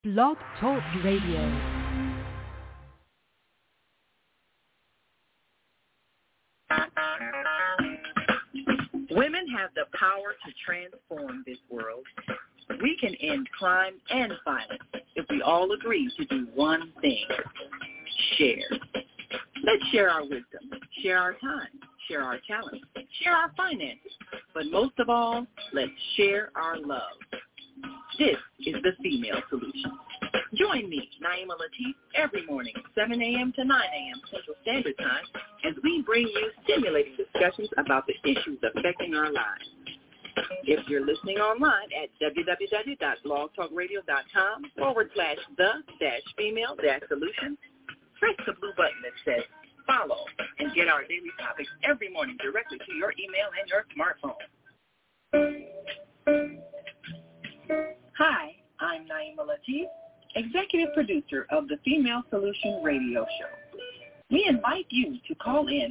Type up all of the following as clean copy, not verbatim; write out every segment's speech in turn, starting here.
Blog Talk Radio. Women have the power to transform this world. We can end crime and violence if we all agree to do one thing: share. Let's share our wisdom, share our time, share our talents, share our finances, but most of all, let's share our love. This is the Female Solution. Join me, Naima Latif, every morning, 7 a.m. to 9 a.m. Central Standard Time, as we bring you stimulating discussions about the issues affecting our lives. If you're listening online at www.blogtalkradio.com/the-female-solution, press the blue button that says follow and get our daily topics every morning directly to your email and your smartphone. Hi, I'm Naima Latif, executive producer of the Female Solution radio show. We invite you to call in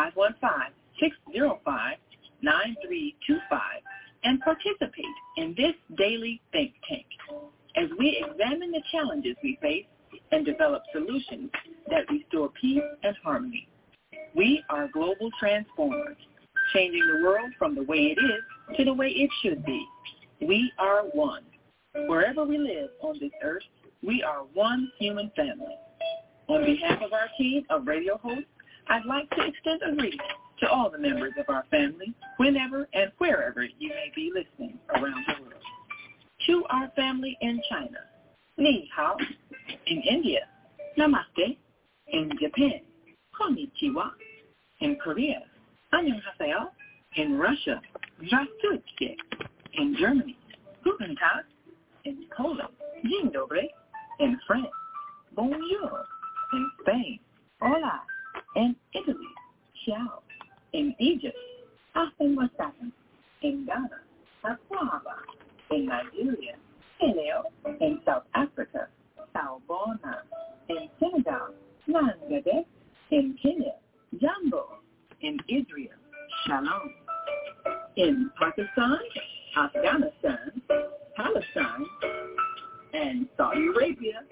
515-605-9325 and participate in this daily think tank as we examine the challenges we face and develop solutions that restore peace and harmony. We are global transformers, changing the world from the way it is to the way it should be. We are one. Wherever we live on this earth, we are one human family. On behalf of our team of radio hosts, I'd like to extend a greeting to all the members of our family, whenever and wherever you may be listening around the world. To our family in China, Ni Hao. In India, Namaste. In Japan, Konnichiwa. In Korea, Annyeonghaseyo. In Russia, Здравствуйте. In Germany, Guten Tag. In Poland, Dzień dobry. In France, Bonjour. In Spain, Hola. In Italy, Ciao. In Egypt, Ahlan wa sahlan. In Ghana, Akwaba. In Nigeria, Hello. In South Africa, Sawubona. In Senegal, Nangade. In Kenya, Jambo. In Israel, Shalom. In Pakistan, Afghanistan, Palestine, and Saudi Arabia,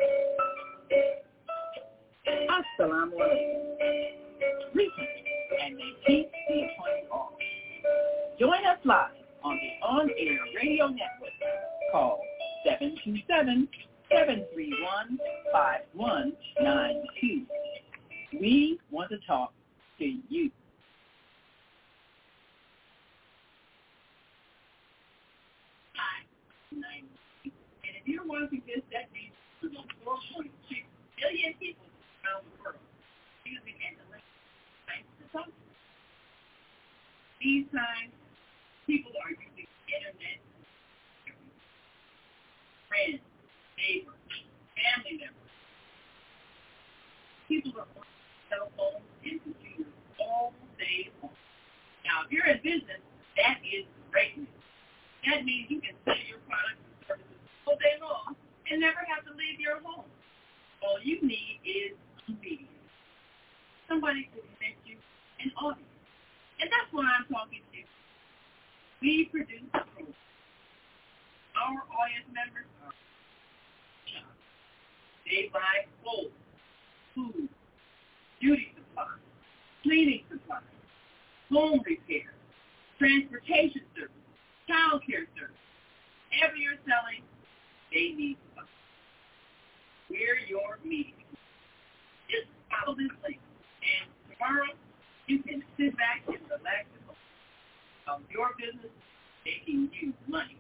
Assalamu alaikum. Greetings, and may peace be upon you all. Join us live on the on-air radio network. Call 727-731-5192. We want to talk to you. Hi, and if you're watching this, that means there's 4.6 billion people around the world using internet to talk. These times, people are using internet. Friends, neighbors, family members. People are on cell phones and computers all day long. Now, if you're in business, that is great news. That means you can sell your products and services all day long and never have to leave your home. All you need is a medium. Somebody to connect you an audience. And that's why I'm talking to you. We produce a program. Our audience members are shopping. They buy clothes, food, beauty supplies, cleaning supplies, home repair, transportation service, child care service. Whatever you're selling, they need stuff. We're your medium. Just follow this link, and tomorrow you can sit back and relax at home. Your business making you money.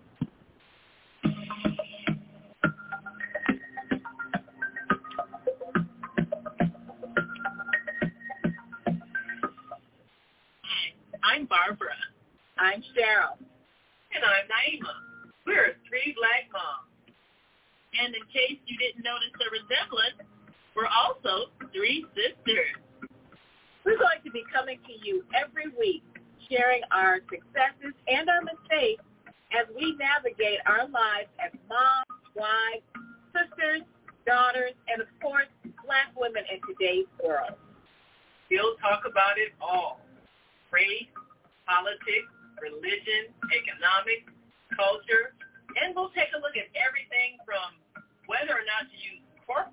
I'm Barbara. I'm Cheryl. And I'm Naima. We're three black moms. And in case you didn't notice the resemblance, we're also three sisters. We're going to be coming to you every week, sharing our successes and our mistakes as we navigate our lives as moms, wives, sisters, daughters, and of course, black women in today's world. We'll talk about it all. Race, politics, religion, economics, culture, and we'll take a look at everything from whether or not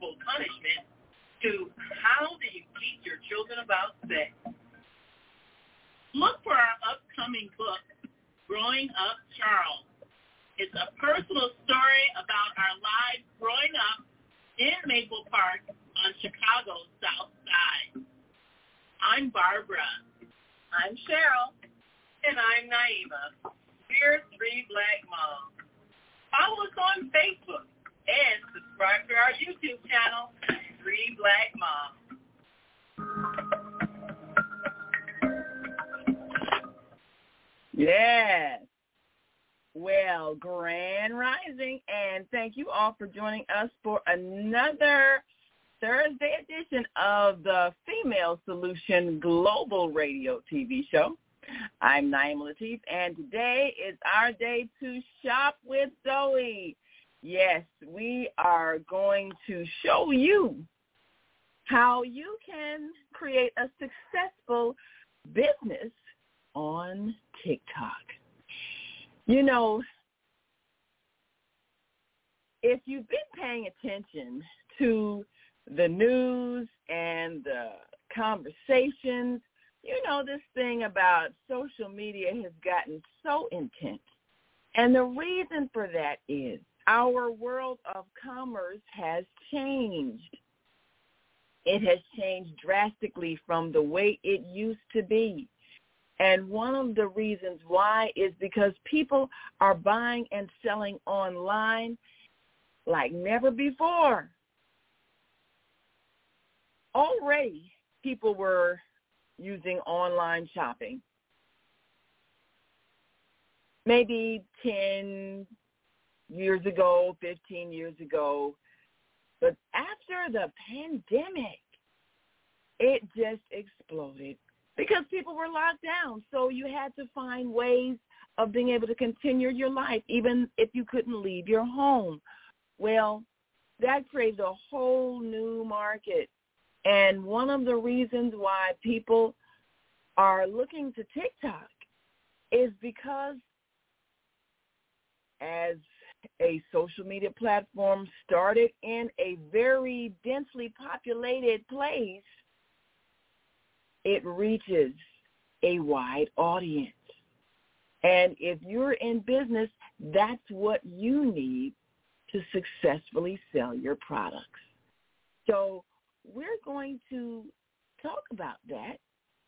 corporal punishment to how do you teach your children about sex. Look for our upcoming book, Growing Up Charles. It's a personal story about our lives growing up in Maple Park on Chicago's South Side. I'm Barbara. I'm Cheryl. And I'm Naima. We're Three Black Moms. Follow us on Facebook and subscribe to our YouTube channel, Three Black Moms. Yes. Well, grand rising, and thank you all for joining us for another Thursday edition of the Female Solution Global Radio TV show. I'm Naima Latif, and today is our day to shop with Zoe. Yes, we are going to show you how you can create a successful business on TikTok. You know, if you've been paying attention to the news and the conversations, you know this thing about social media has gotten so intense. And the reason for that is our world of commerce has changed. It has changed drastically from the way it used to be. And one of the reasons why is because people are buying and selling online like never before. Already, people were using online shopping. Maybe 10 years ago, 15 years ago. But after the pandemic, it just exploded. Because people were locked down, so you had to find ways of being able to continue your life, even if you couldn't leave your home. Well, that created a whole new market. And one of the reasons why people are looking to TikTok is because as a social media platform started in a very densely populated place, it reaches a wide audience. And if you're in business, that's what you need to successfully sell your products. So we're going to talk about that.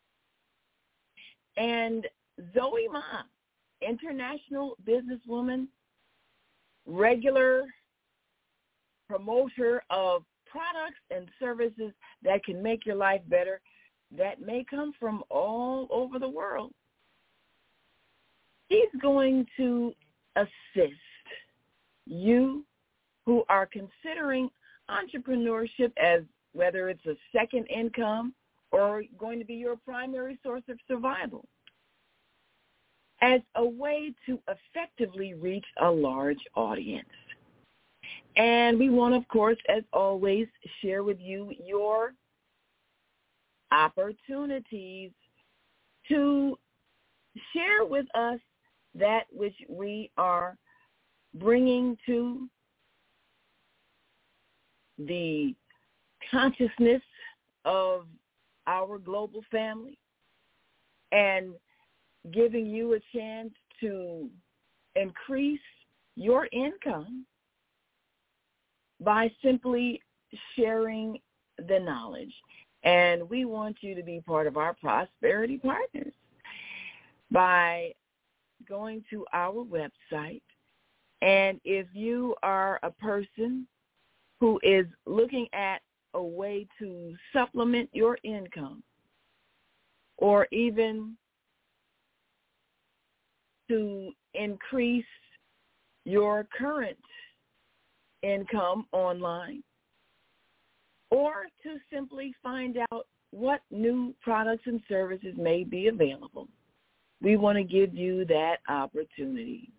And Zoe Ma, international businesswoman, regular promoter of products and services that can make your life better, that may come from all over the world. He's going to assist you who are considering entrepreneurship as whether it's a second income or going to be your primary source of survival, as a way to effectively reach a large audience. And we want, of course, as always, share with you your opportunities to share with us that which we are bringing to the consciousness of our global family and giving you a chance to increase your income by simply sharing the knowledge. And we want you to be part of our prosperity partners by going to our website. And if you are a person who is looking at a way to supplement your income or even to increase your current income online, or to simply find out what new products and services may be available, we want to give you that opportunity.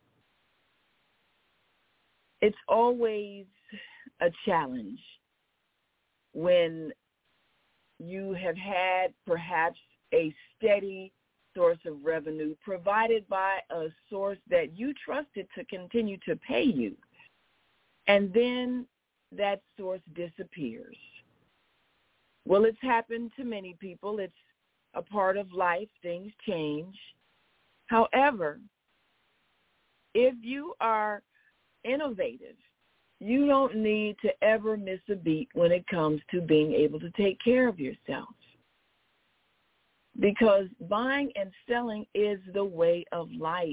It's always a challenge when you have had perhaps a steady source of revenue provided by a source that you trusted to continue to pay you. And then that source disappears. Well, it's happened to many people. It's a part of life. Things change. However, if you are innovative, you don't need to ever miss a beat when it comes to being able to take care of yourself. Because buying and selling is the way of life.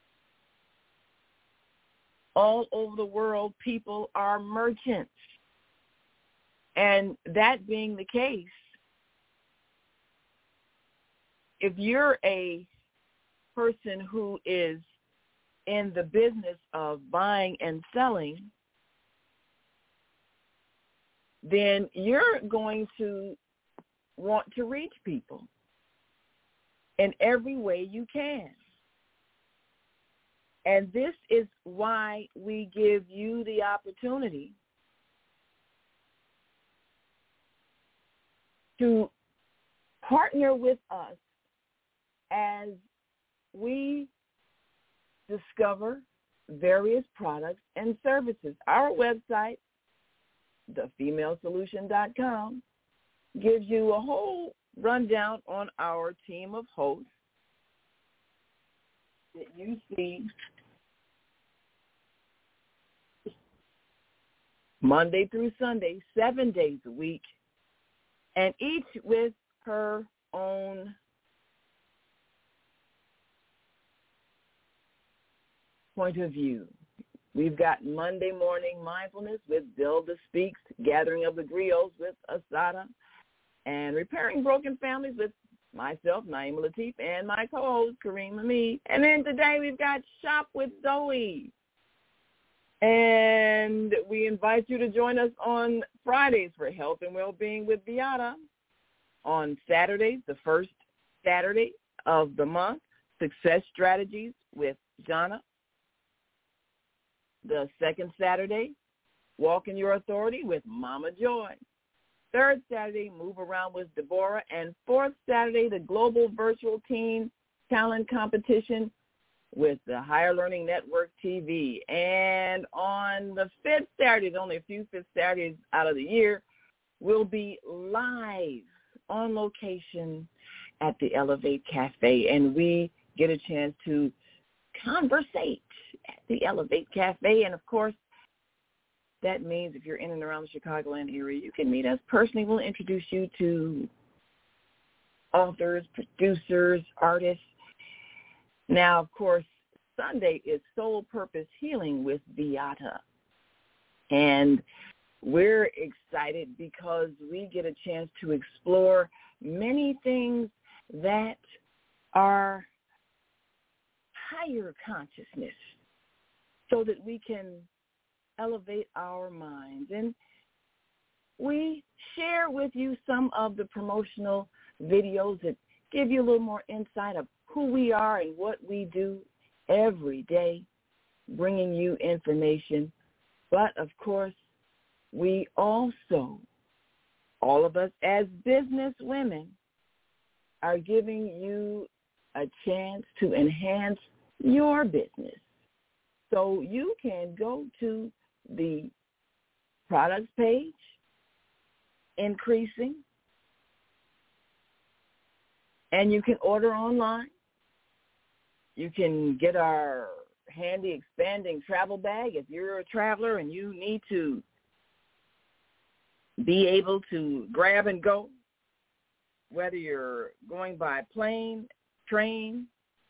All over the world, people are merchants. And that being the case, if you're a person who is in the business of buying and selling, then you're going to want to reach people in every way you can. And this is why we give you the opportunity to partner with us as we discover various products and services. Our website, thefemalesolution.com, gives you a whole rundown on our team of hosts that you see Monday through Sunday, 7 days a week, and each with her own point of view. We've got Monday Morning Mindfulness with Zilda Speaks, Gathering of the Griots with Asada, and Repairing Broken Families with myself, Naima Latif, and my co-host, Kareem Hamid. And then today we've got Shop with Zoe. And we invite you to join us on Fridays for Health and Wellbeing with Beata. On Saturdays, the first Saturday of the month, Success Strategies with Jana. The second Saturday, Walk in Your Authority with Mama Joy. Third Saturday, Move Around with Deborah. And fourth Saturday, the Global Virtual Teen Talent Competition with the Higher Learning Network TV. And on the fifth Saturday, only a few fifth Saturdays out of the year, we'll be live on location at the Elevate Cafe. And we get a chance to conversate at the Elevate Cafe. And, of course, that means if you're in and around the Chicagoland area, you can meet us personally. We'll introduce you to authors, producers, artists. Now, of course, Sunday is Soul Purpose Healing with Beata. And we're excited because we get a chance to explore many things that are higher consciousness so that we can elevate our minds. And we share with you some of the promotional videos that give you a little more insight of who we are and what we do every day, bringing you information. But, of course, we also, all of us as business women, are giving you a chance to enhance your business. So you can go to the products page, Increasing, and you can order online. You can get our handy expanding travel bag if you're a traveler and you need to be able to grab and go, whether you're going by plane, train,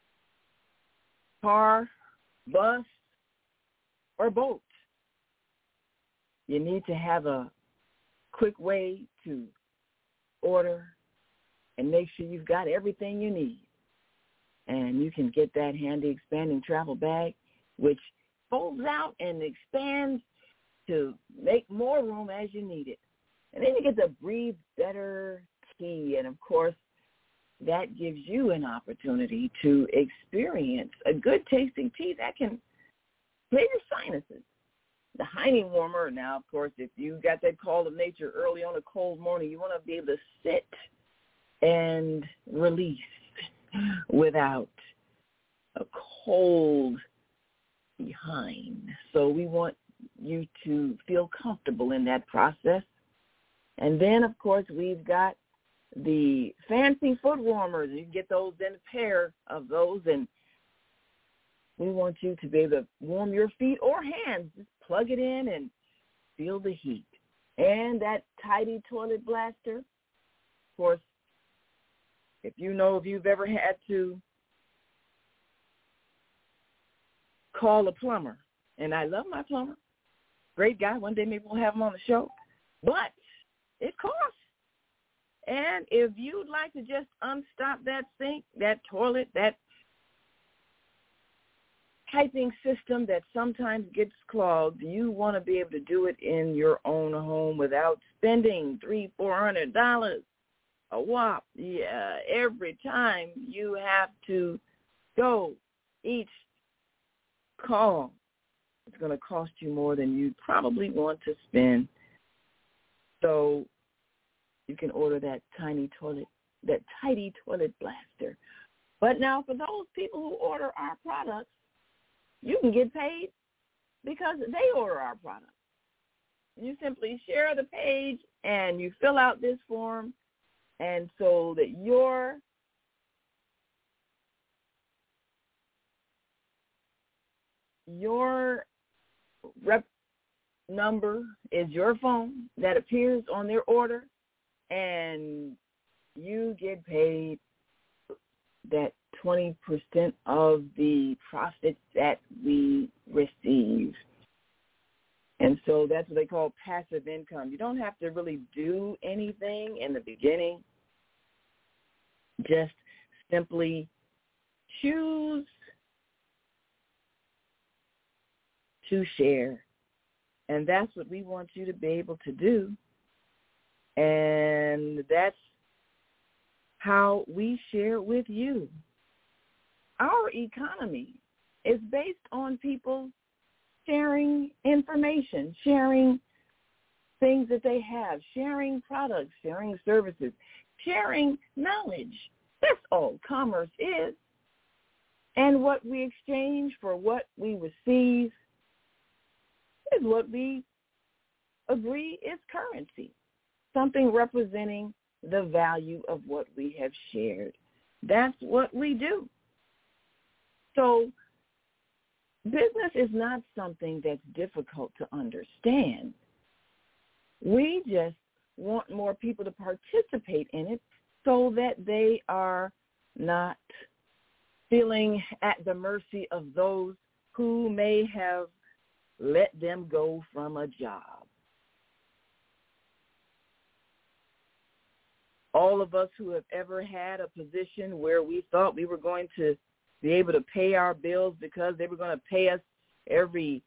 car, bus, or boat. You need to have a quick way to order and make sure you've got everything you need. And you can get that handy expanding travel bag, which folds out and expands to make more room as you need it. And then you get the Breathe Better tea. And, of course, that gives you an opportunity to experience a good tasting tea that can clear your sinuses. The Heine Warmer, now, of course, if you got that call of nature early on a cold morning, you want to be able to sit and release without a cold behind. So we want you to feel comfortable in that process. And then, of course, we've got the fancy foot warmers. You can get those in a pair of those, and we want you to be able to warm your feet or hands. Just plug it in and feel the heat. And that Tidy Toilet Blaster, of course, if you've ever had to call a plumber, and I love my plumber, great guy. One day maybe we'll have him on the show, but it costs. And if you'd like to just unstop that sink, that toilet, that piping system that sometimes gets clogged, you want to be able to do it in your own home without spending $300-400 a whop. Yeah, every time you have to go each call, it's going to cost you more than you probably want to spend. So you can order that Tidy Toilet Blaster. But now for those people who order our products, you can get paid because they order our product. You simply share the page and you fill out this form, and so that your rep number is your phone that appears on their order, and you get paid that 20% of the profits that we receive. And so that's what they call passive income. You don't have to really do anything in the beginning. Just simply choose to share. And that's what we want you to be able to do. And that's how we share with you. Our economy is based on people sharing information, sharing things that they have, sharing products, sharing services, sharing knowledge. That's all commerce is. And what we exchange for what we receive is what we agree is currency, something representing the value of what we have shared. That's what we do. So business is not something that's difficult to understand. We just want more people to participate in it so that they are not feeling at the mercy of those who may have let them go from a job. All of us who have ever had a position where we thought we were going to be able to pay our bills because they were going to pay us every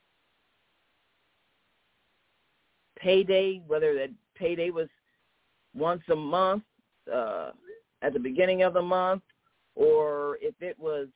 payday, whether that payday was once a month at the beginning of the month, or if it was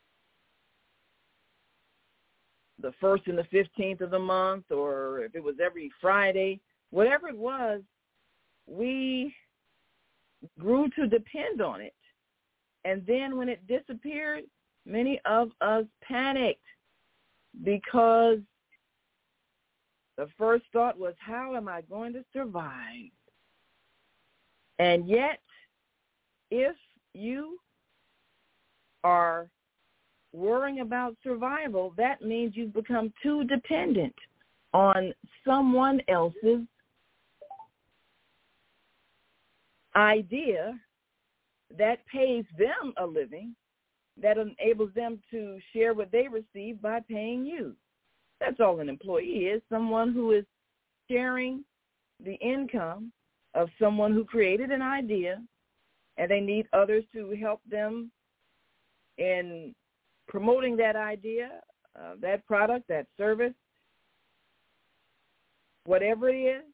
the 1st and the 15th of the month, or if it was every Friday, whatever it was, we grew to depend on it. And then when it disappeared, many of us panicked because the first thought was, how am I going to survive? And yet, if you are worrying about survival, that means you've become too dependent on someone else's idea that pays them a living, that enables them to share what they receive by paying you. That's all an employee is, someone who is sharing the income of someone who created an idea, and they need others to help them in promoting that idea, that product, that service, whatever it is.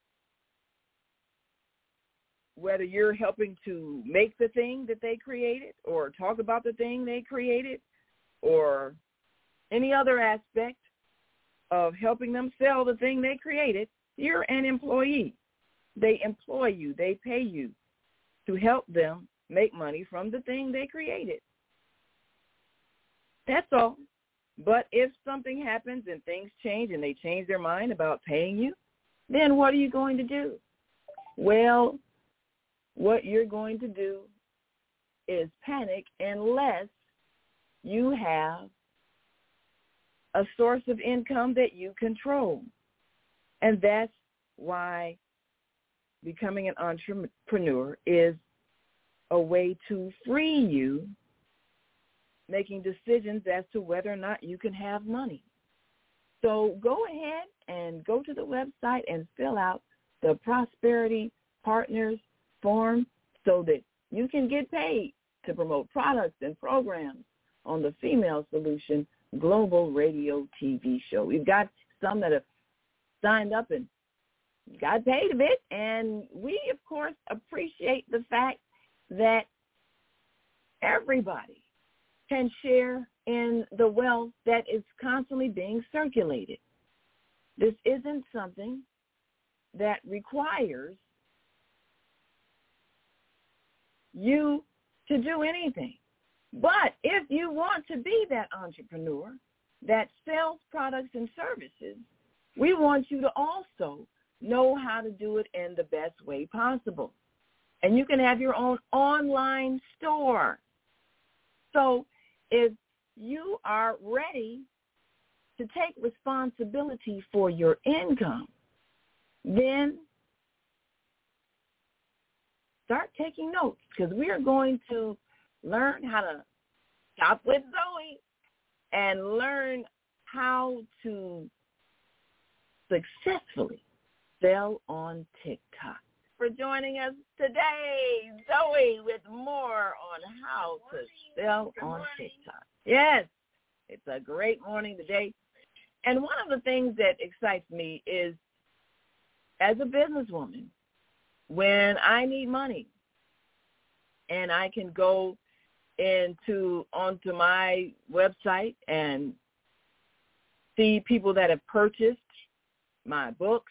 Whether you're helping to make the thing that they created or talk about the thing they created or any other aspect of helping them sell the thing they created, you're an employee. They employ you. They pay you to help them make money from the thing they created. That's all. But if something happens and things change and they change their mind about paying you, then what are you going to do? Well, what you're going to do is panic unless you have a source of income that you control. And that's why becoming an entrepreneur is a way to free you making decisions as to whether or not you can have money. So go ahead and go to the website and fill out the Prosperity Partners form so that you can get paid to promote products and programs on the Female Solution Global Radio TV show. We've got some that have signed up and got paid a bit, and we, of course, appreciate the fact that everybody can share in the wealth that is constantly being circulated. This isn't something that requires you to do anything. But if you want to be that entrepreneur that sells products and services, we want you to also know how to do it in the best way possible. And you can have your own online store. So if you are ready to take responsibility for your income, then start taking notes, because we are going to learn how to shop with Zoe and learn how to successfully sell on TikTok. For joining us today, Zoe, with more on how to sell on TikTok. Yes, it's a great morning today. And one of the things that excites me is, as a businesswoman, when I need money and I can go onto my website and see people that have purchased my books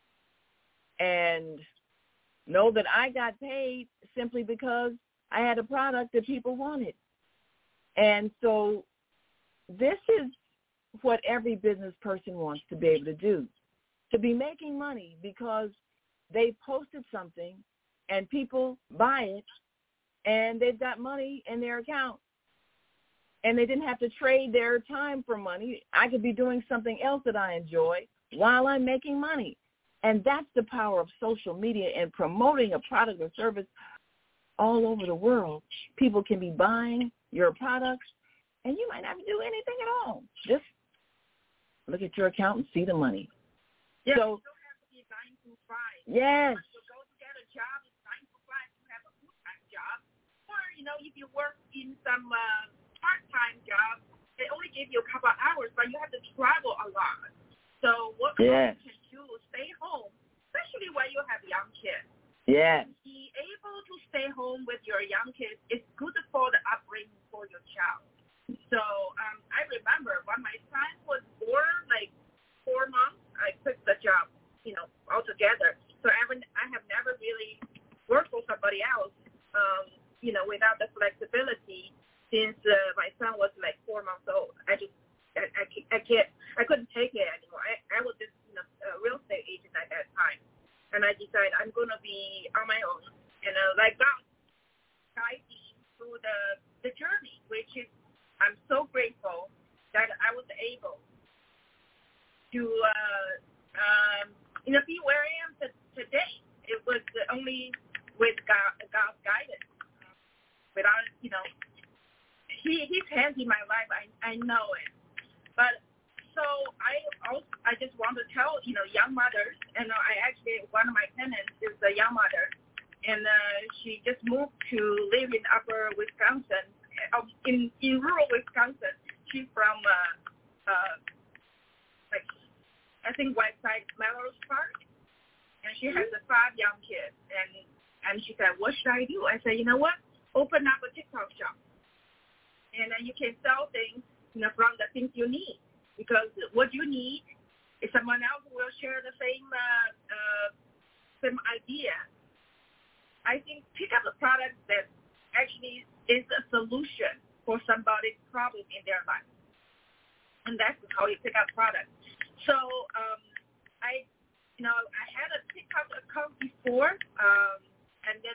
and know that I got paid simply because I had a product that people wanted. And so this is what every business person wants to be able to do, to be making money because they posted something and people buy it and they've got money in their account and they didn't have to trade their time for money. I could be doing something else that I enjoy while I'm making money. And that's the power of social media and promoting a product or service all over the world. People can be buying your products, and you might not have to do anything at all. Just look at your account and see the money. Yes, so, you don't have to be 9 to 5. Yes. You go to get a job, it's 9 to 5, you have a full-time job. Or, if you work in some part-time job, they only give you a couple of hours, but you have to travel a lot. So what you can do is stay home, especially when you have young kids. Yes. Be able to stay home with your young kids is good for the upbringing for your child. So I remember when my son was born, like 4 months, I quit the job, altogether. So I have never really worked for somebody else, without the flexibility since my son was like 4 months old. I couldn't take it anymore. I was just a real estate agent at that time, and I decided I'm going to be on my own, and let God guide me through the journey, which is I'm so grateful that I was able to be where I am today. It was only with God's guidance. Without His hands in my life, I know it. But so I just want to tell young mothers, and one of my tenants is a young mother, and she just moved to live in Upper Wisconsin, in rural Wisconsin. She's from I think Whiteside Melrose Park, and she has 5 young kids, and she said, what should I do? I said, you know what? Open up a TikTok shop, and then you can sell things from the things you need, because what you need is someone else who will share the same idea. I think pick up a product that actually is a solution for somebody's problem in their life. and that's how you pick out products. So I had a TikTok account before, and then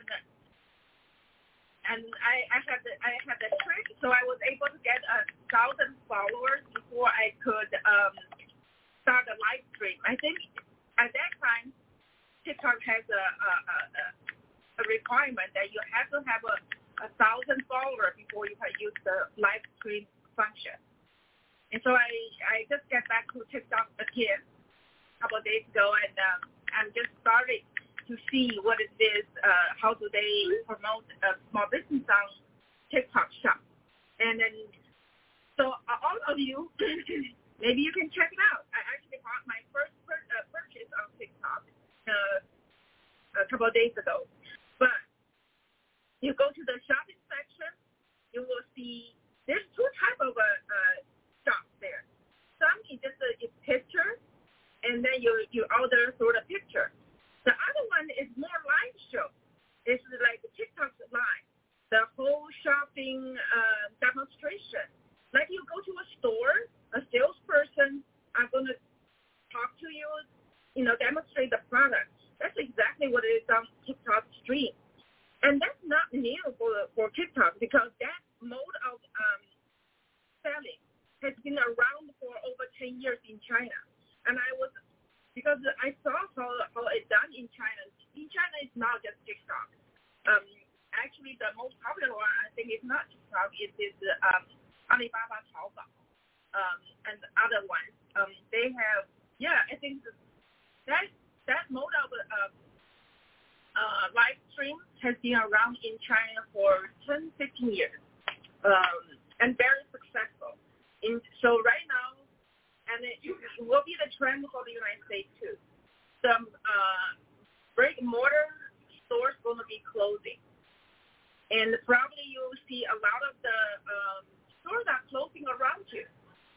I had the trick, so I was able to get 1,000 followers before I could start a live stream. I think at that time, TikTok has a requirement that you have to have a 1,000 followers before you can use the live stream function. And so I just got back to TikTok again a couple of days ago, and I'm just starting to see what it is, how do they promote small business on TikTok Shop. And then, so all of you, maybe you can check it out. I actually bought my first purchase on TikTok a couple of days ago. But you go to the shopping section, you will see there's two types of shops there. Some is just a picture, and then you order through the picture. The other one is more live show. It's like TikTok live, the whole shopping demonstration. Like you go to a store, a salesperson are going to talk to you, demonstrate the product. That's exactly what it is on TikTok stream. And that's not new for TikTok, because that mode of selling has been around for over 10 years in China. And because I saw how it's done in China. In China, it's not just TikTok. Actually, the most popular one, I think, is not TikTok. It is Alibaba Taobao and other ones. They have, I think that mode of live stream has been around in China for 10, 15 years and very successful. So right now, and it will be the trend for the United States too. Some brick-and-mortar stores going to be closing. And probably you'll see a lot of the stores are closing around you.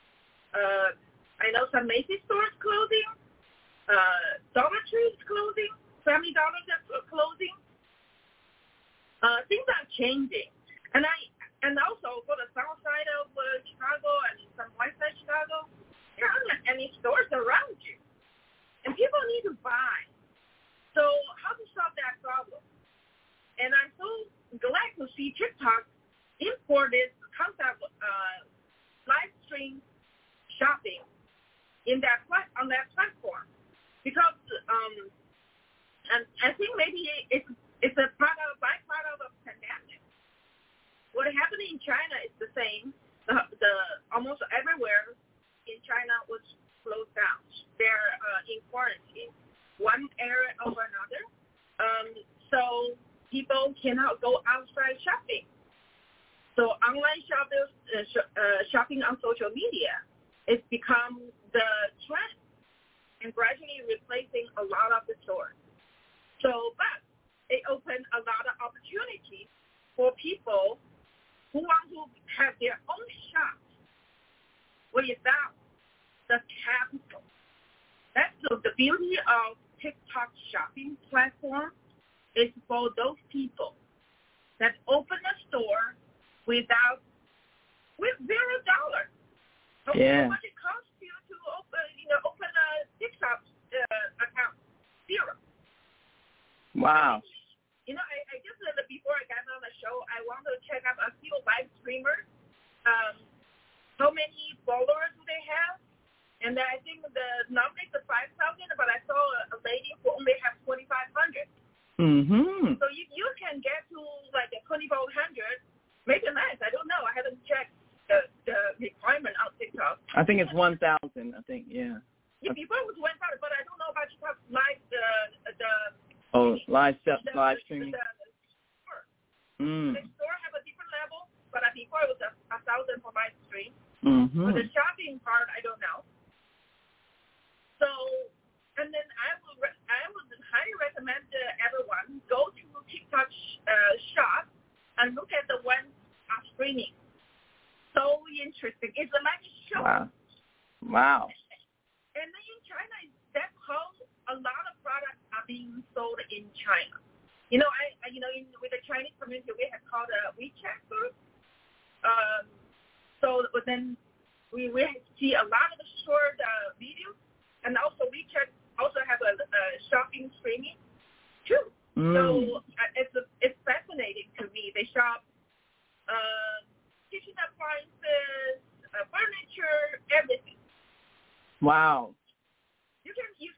I know some Macy's stores closing, Dollar Tree is closing, Family Dollar are closing. Things are changing. And also for the south side of Chicago and some west side Chicago, there aren't any stores around you. And people need to buy. So how to solve that problem? And I'm so glad to see TikTok import this concept of live stream shopping on that platform. Because and I think maybe it's a byproduct of a pandemic. What happened in China is the same. The almost everywhere in China was closed down. They're in quarantine, one area over another. So people cannot go outside shopping. So online shopping on social media has become the trend and gradually replacing a lot of the stores. So, but it opened a lot of opportunities for people who want to have their own shop without the capital. That's the beauty of TikTok shopping platform is for those people that open a store with $0. Yeah. How much it costs you to open a TikTok account? $0. Wow. I just before I got on the show, I want to check out a few live streamers. How many followers do they have? And I think the number is 5,000, but I saw a lady who only has 2,500. Mm-hmm. So if you can get to like 2,400, make it nice. I don't know. I haven't checked the requirement on TikTok. I think it's 1,000. I think, yeah. Yeah, before it was 1,000, but I don't know about TikTok live live streaming. The store have a different level, but before it was 1,000 for live stream. Mm-hmm. For the shopping part, I don't know. So, and then I would highly recommend everyone go to TikTok shop and look at the ones streaming. So interesting. It's like a show. Wow. And then in China, that's how a lot of products are being sold in China. With the Chinese community, we have called a WeChat group. So then we see a lot of short videos, and also we can also have a shopping streaming too. So it's fascinating to me. They shop kitchen appliances, furniture, everything. Wow. It's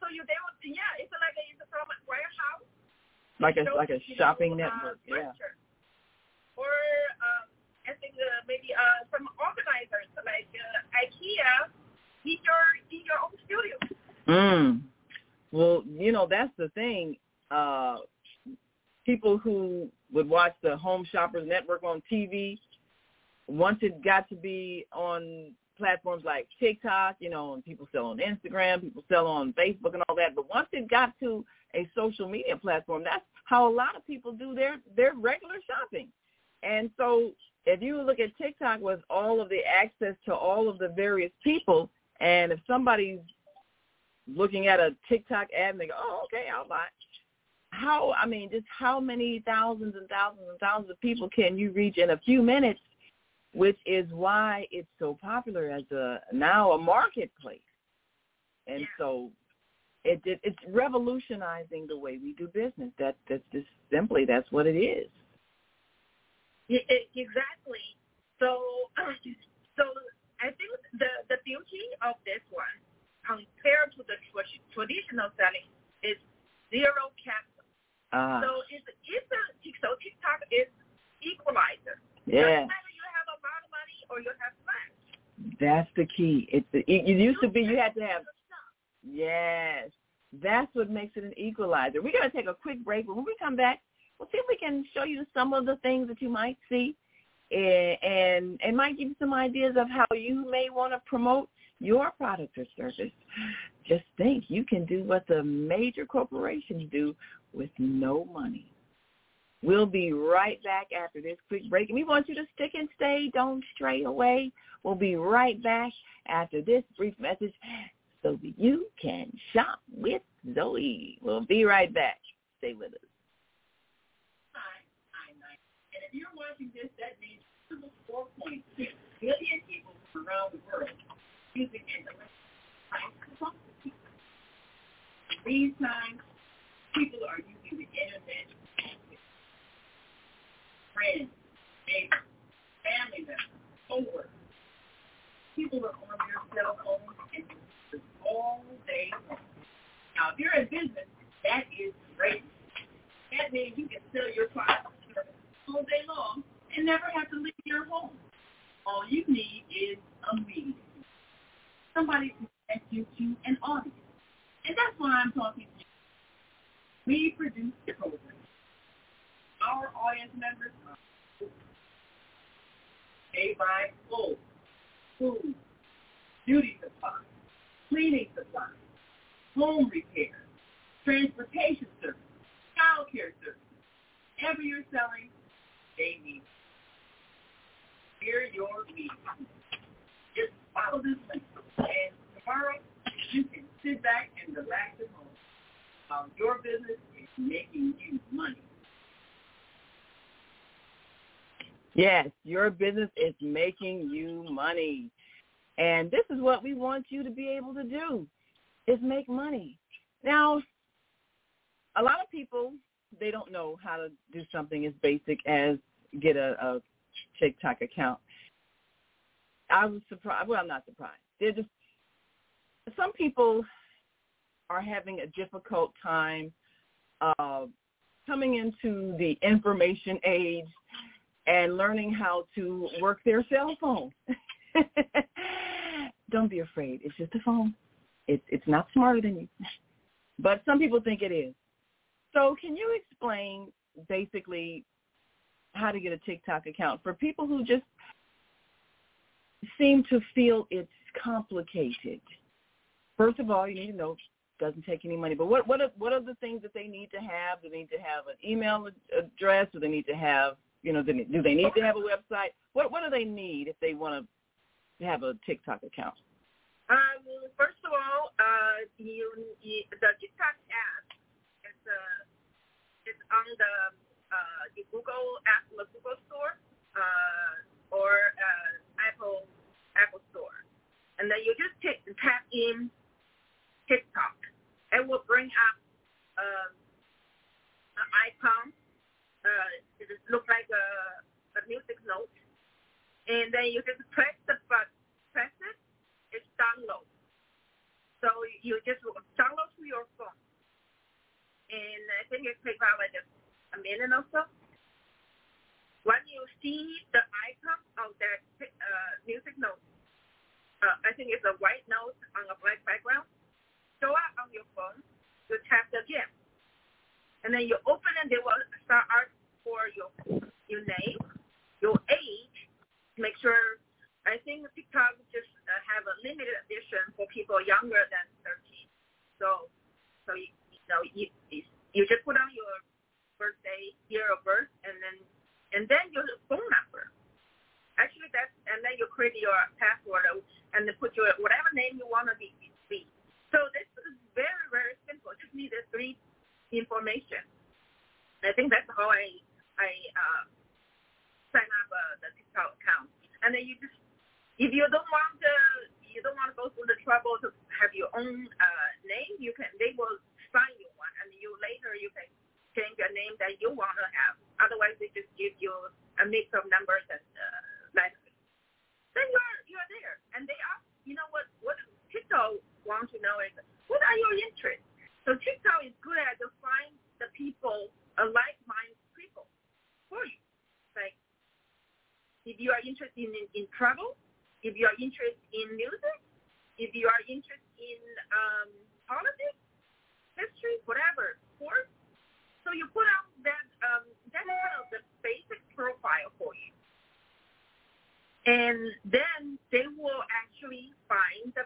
from a warehouse. Like a shopping network, yeah. Or I think maybe some organizers like IKEA in your own studio. Well, that's the thing. People who would watch the Home Shoppers Network on TV, once it got to be on platforms like TikTok, and people sell on Instagram, people sell on Facebook and all that, but once it got to a social media platform, that's how a lot of people do their regular shopping. And so if you look at TikTok with all of the access to all of the various people, and if somebody's looking at a TikTok ad and they go, oh, okay, I'll buy it. Just how many thousands and thousands and thousands of people can you reach in a few minutes, which is why it's so popular as now a marketplace. And so it's revolutionizing the way we do business. That's just simply, that's what it is. Exactly. So I think the beauty of this one compared to the traditional selling is zero capital. So TikTok is equalizer. Yeah. Doesn't matter you have a lot of money or you have less. That's the key. It used to be you had to have. Yes, that's what makes it an equalizer. We're going to take a quick break, but when we come back, we'll see if we can show you some of the things that you might see and might give you some ideas of how you may want to promote your product or service. Just think, you can do what the major corporations do with no money. We'll be right back after this quick break, and we want you to stick and stay. Don't stray away. We'll be right back after this brief message so that you can shop with Zoe. We'll be right back. Stay with us. Hi, I'm Nike. And if you're watching this, that means 4.6 billion people from around the world using internet. These times, people are using the internet. Friends, neighbors, family members, co-workers. People are on their cell phones and all day long. Now, if you're in business, that is great. That means you can sell your product all day long and never have to leave your home. All you need is a meeting. Somebody to connect you to an audience. And that's why I'm talking to you. We produce the program. Our audience members they buy clothes, food, beauty supplies, cleaning supplies, home repair, transportation services, child care services. Whatever you're selling, they need. Hear your needs. Just follow this link. And tomorrow, you can sit back and relax at home while your business is making you money. Yes, your business is making you money. And this is what we want you to be able to do, is make money. Now, a lot of people, they don't know how to do something as basic as get a TikTok account. I was surprised. Well, I'm not surprised. Some people are having a difficult time coming into the information age and learning how to work their cell phone. Don't be afraid. It's just a phone. It's not smarter than you. But some people think it is. So can you explain basically how to get a TikTok account for people who just seem to feel it's complicated? First of all, you need to know it doesn't take any money. But what are the things that they need to have? Do they need to have an email address? Do they need to have, do they need to have a website? What do they need if they want to have a TikTok account? First of all, the TikTok app is on the Google app, the Google Store, or Apple Store. and then you just tap in TikTok. It will bring up an icon. It looks like a music note, and then you just press the button. Press it. It's download. So you just download to your phone, and I think it takes about like a minute or so. When you see the icon of that music note, I think it's a white note on a black background, show up on your phone, you tap again. And then you open it, they will start asking for your name, your age, make sure, I think TikTok just have a limited edition for people younger than 13. So you just put on your birthday, year of birth, and then your phone number. Actually, and then you create your password and then put your whatever name you want to be. So this is very, very simple. Just need the 3 information. I think that's how I sign up the TikTok account. And then you just, if you don't want to go through the trouble to have your own name, they will sign you one, and later you can change a name that you want to have. Otherwise, they just give you a mix of numbers and letters. Then you're there, and they ask, what TikTok wants to know is, what are your interests? So TikTok is good at to find the people, like-minded people for you. Like, if you are interested in travel, if you are interested in music, if you are interested in politics, history, whatever, sports. So you put out that kind of the basic profile for you. And then they will actually find the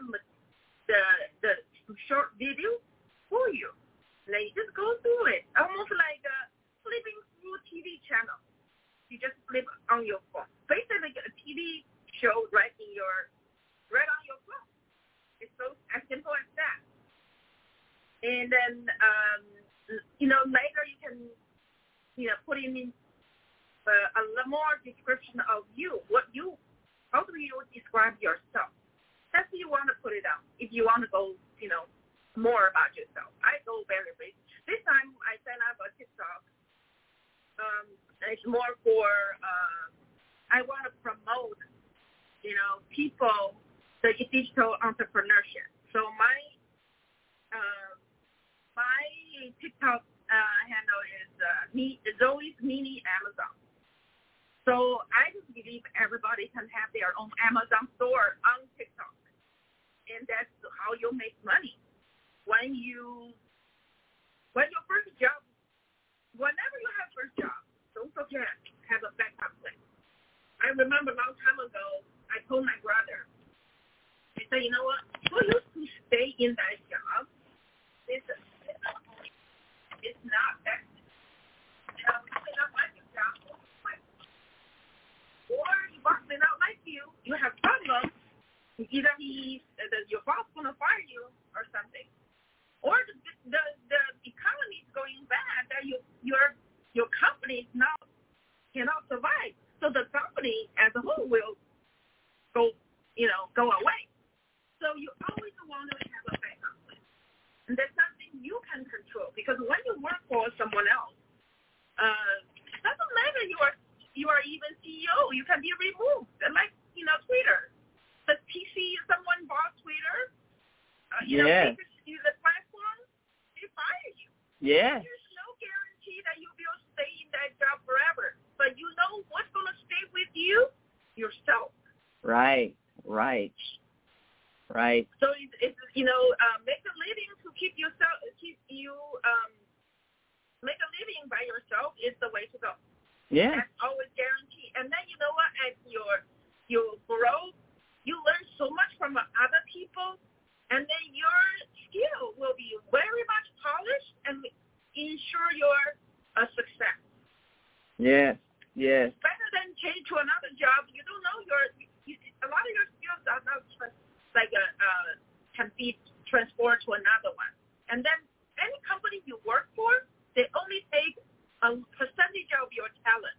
short video for you. And then you just go through it, almost like flipping through a TV channel. You just flip on your phone. Basically, a TV show right on your phone. It's so as simple as that. And then, later you can, put in a lot more description of you, how do you describe yourself? That's what you want to put it out. If you want to go, more about yourself. I go very basic. This time I sign up a TikTok. It's more for, I want to promote, people, the digital entrepreneurship. So my TikTok handle is Zoe's Mini Amazon. So I just believe everybody can have their own Amazon store on TikTok, and that's how you make money. When your first job, whenever you have first job, don't forget have a backup plan. I remember a long time ago, I told my brother, I said, you know what? For you to stay in that job, it's not that. May not like your job, or your boss may not like you. You have problems. Either your boss gonna fire you or something, or the economy is going bad that your company now cannot survive. So the company as a whole will go away. So you always want to have a backup plan. And that's something you can control, because when you work for someone else, doesn't matter you are even CEO, you can be removed. Like, Twitter. The someone bought Twitter, the platform, they fire you. Yeah. There's no guarantee that you will stay in that job forever. But you know what's going to stay with you? Yourself. Right. So it's make a living to keep you make a living by yourself is the way to go. Yeah. That's always guaranteed. And then you know what? As you grow, you learn so much from other people, and then your skill will be very much polished and ensure your success. Yes. Better than change to another job. You don't know a lot of your skills are not can be transferred to another one. And then any company you work for, they only take a percentage of your talent.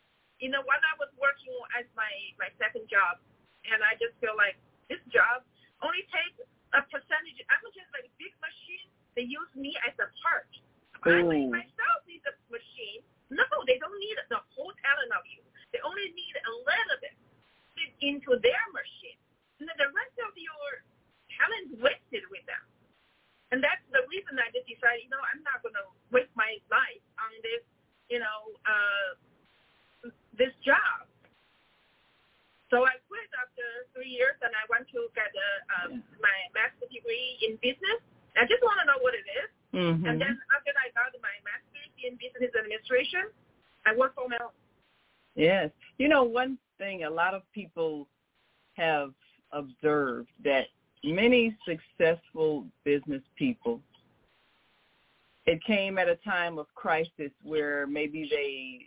When I was working as my second job, and I just feel like this job, only take a percentage. I'm just like a big machine. They use me as a part. I myself need the machine. No, they don't need the whole talent of you. They only need a little bit fit into their machine. And then the rest of your talent is wasted with them. And that's the reason I just decided, I'm not going to waste my life on this, this job. So I quit after 3 years, and I went to get my master's degree in business. I just want to know what it is. Mm-hmm. And then after I got my master's in business administration, I worked for my own. Yes. One thing a lot of people have observed that many successful business people, it came at a time of crisis where maybe they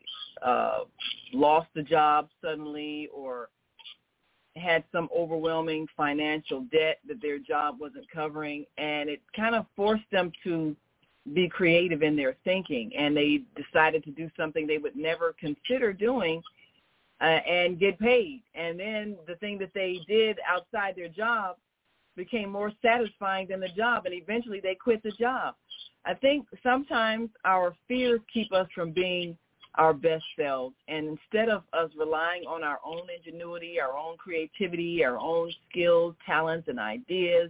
lost a job suddenly or had some overwhelming financial debt that their job wasn't covering, and it kind of forced them to be creative in their thinking, and they decided to do something they would never consider doing and get paid. And then the thing that they did outside their job became more satisfying than the job, and eventually they quit the job. I think sometimes our fears keep us from being our best selves, and instead of us relying on our own ingenuity, our own creativity, our own skills, talents, and ideas,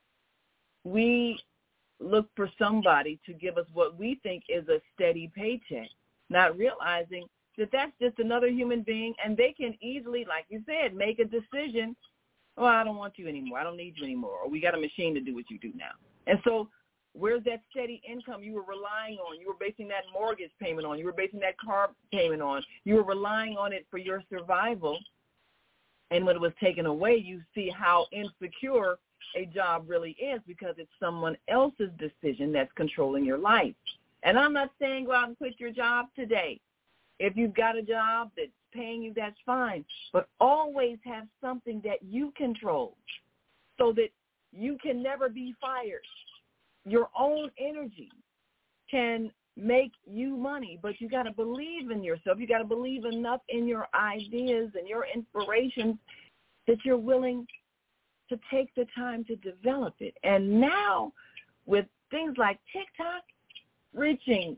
we look for somebody to give us what we think is a steady paycheck, not realizing that that's just another human being, and they can easily, like you said, make a decision, oh, I don't want you anymore, I don't need you anymore, or we got a machine to do what you do now. And so where's that steady income you were relying on? You were basing that mortgage payment on. You were basing that car payment on. You were relying on it for your survival. And when it was taken away, you see how insecure a job really is, because it's someone else's decision that's controlling your life. And I'm not saying go out and quit your job today. If you've got a job that's paying you, that's fine. But always have something that you control so that you can never be fired. Your own energy can make you money, but you got to believe in yourself. You got to believe enough in your ideas and your inspirations that you're willing to take the time to develop it. And now with things like TikTok reaching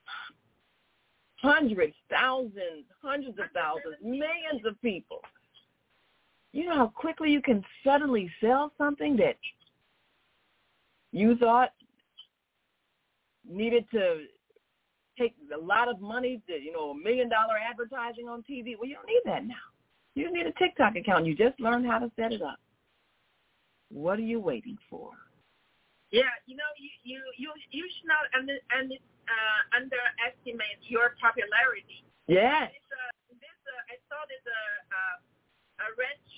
hundreds, thousands, hundreds of thousands, millions of people, you know how quickly you can suddenly sell something that you thought needed to take a lot of money to, $1 million advertising on TV. Well, you don't need that now. You just need a TikTok account. You just learned how to set it up. What are you waiting for? Yeah, you should not underestimate your popularity. Yes. I saw this a rich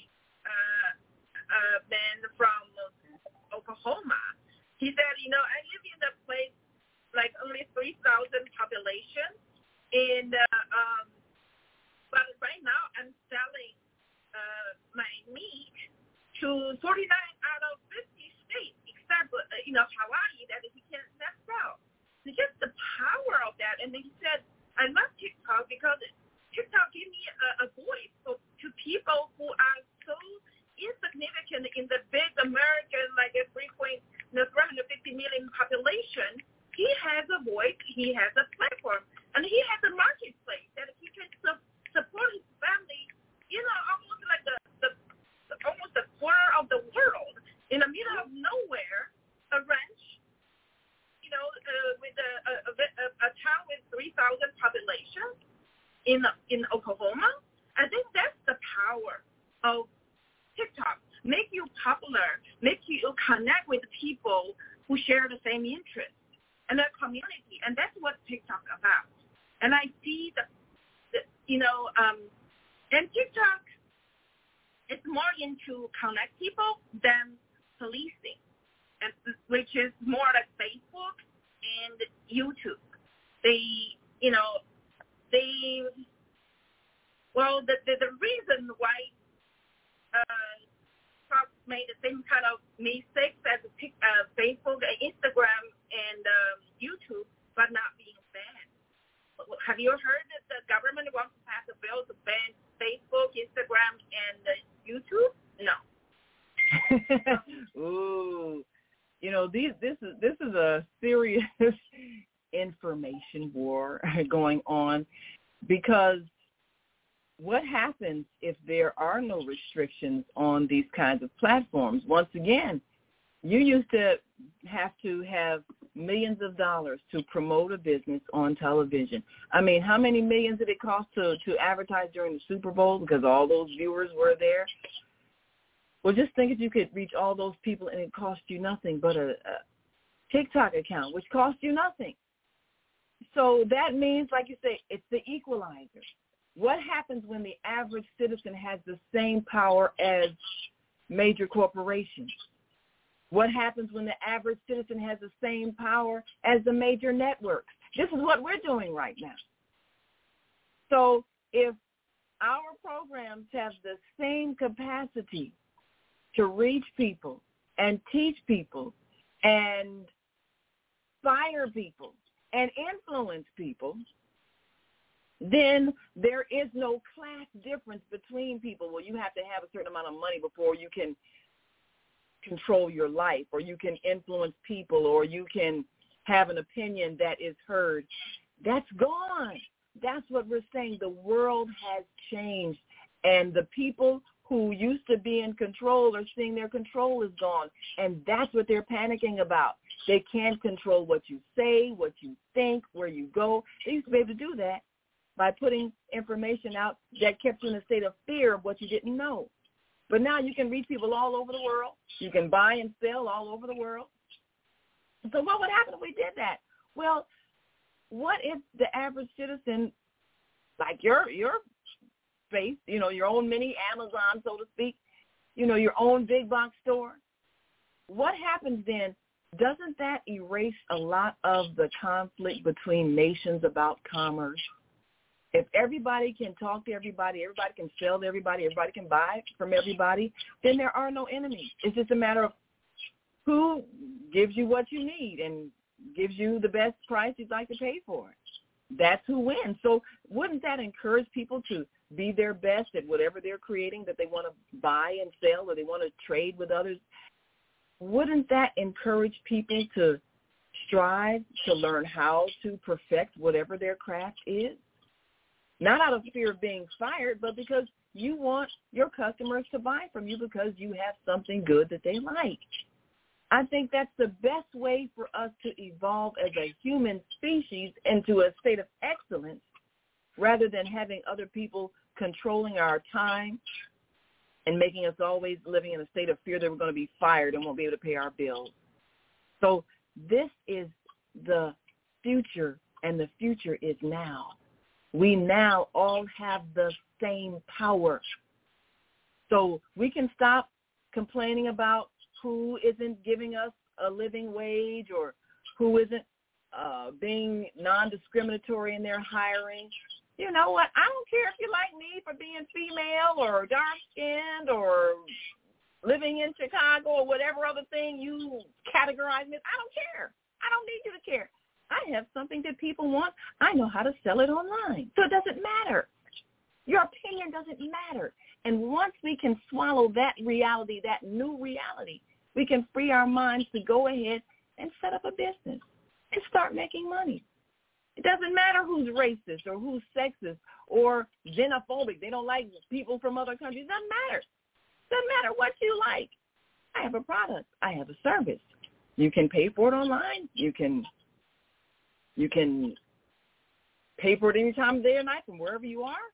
man from Oklahoma. He said, I live in a place like only 3,000 population, and but right now I'm selling my meat to 49 out of 50 states, except Hawaii, that he cannot sell. It's just the power of that. And then he said, I love TikTok because TikTok gives me a voice to people who are so insignificant in the big American, like a 350 million population. He has a voice, he has a platform, and he has a marketplace that he can support his family, almost like almost the corner of the world, in the middle of nowhere, a ranch, with a town with 3,000 population in Oklahoma. I think that's the power of TikTok. Make you popular, make you connect with people who share the same interests and a community, and that's what TikTok about. And I see and TikTok is more into connect people than policing, and which is more like Facebook and YouTube. The reason why Trump made the same kind of mistakes as Facebook, Instagram, and YouTube, but not being banned. Have you heard that the government wants to pass a bill to ban Facebook, Instagram, and YouTube? No. this is a serious information war going on, because what happens if there are no restrictions on these kinds of platforms? Once again, you used to have millions of dollars to promote a business on television. I mean, how many millions did it cost to advertise during the Super Bowl, because all those viewers were there? Well, just think if you could reach all those people and it cost you nothing but a TikTok account, which costs you nothing. So that means, like you say, it's the equalizer. What happens when the average citizen has the same power as major corporations? What happens when the average citizen has the same power as the major networks? This is what we're doing right now. So if our programs have the same capacity to reach people and teach people and inspire people and influence people, then there is no class difference between people. Well, you have to have a certain amount of money before you can control your life, or you can influence people, or you can have an opinion that is heard. That's gone. That's what we're saying. The world has changed, and the people who used to be in control are seeing their control is gone, and that's what they're panicking about. They can't control what you say, what you think, where you go. They used to be able to do that by putting information out that kept you in a state of fear of what you didn't know. But now you can reach people all over the world. You can buy and sell all over the world. So what would happen if we did that? Well, what if the average citizen, like your space, your own mini Amazon, so to speak, your own big box store, what happens then? Doesn't that erase a lot of the conflict between nations about commerce? If everybody can talk to everybody, everybody can sell to everybody, everybody can buy from everybody, then there are no enemies. It's just a matter of who gives you what you need and gives you the best price you'd like to pay for it. That's who wins. So wouldn't that encourage people to be their best at whatever they're creating that they want to buy and sell, or they want to trade with others? Wouldn't that encourage people to strive to learn how to perfect whatever their craft is? Not out of fear of being fired, but because you want your customers to buy from you because you have something good that they like. I think that's the best way for us to evolve as a human species into a state of excellence, rather than having other people controlling our time and making us always living in a state of fear that we're going to be fired and won't be able to pay our bills. So this is the future, and the future is now. We now all have the same power. So we can stop complaining about who isn't giving us a living wage, or who isn't being non-discriminatory in their hiring. You know what? I don't care if you like me for being female or dark-skinned or living in Chicago or whatever other thing you categorize me as. I don't care. I don't need you to care. I have something that people want. I know how to sell it online. So it doesn't matter. Your opinion doesn't matter. And once we can swallow that reality, that new reality, we can free our minds to go ahead and set up a business and start making money. It doesn't matter who's racist or who's sexist or xenophobic. They don't like people from other countries. It doesn't matter. It doesn't matter what you like. I have a product. I have a service. You can pay for it online. You can pay for it any time of day or night from wherever you are.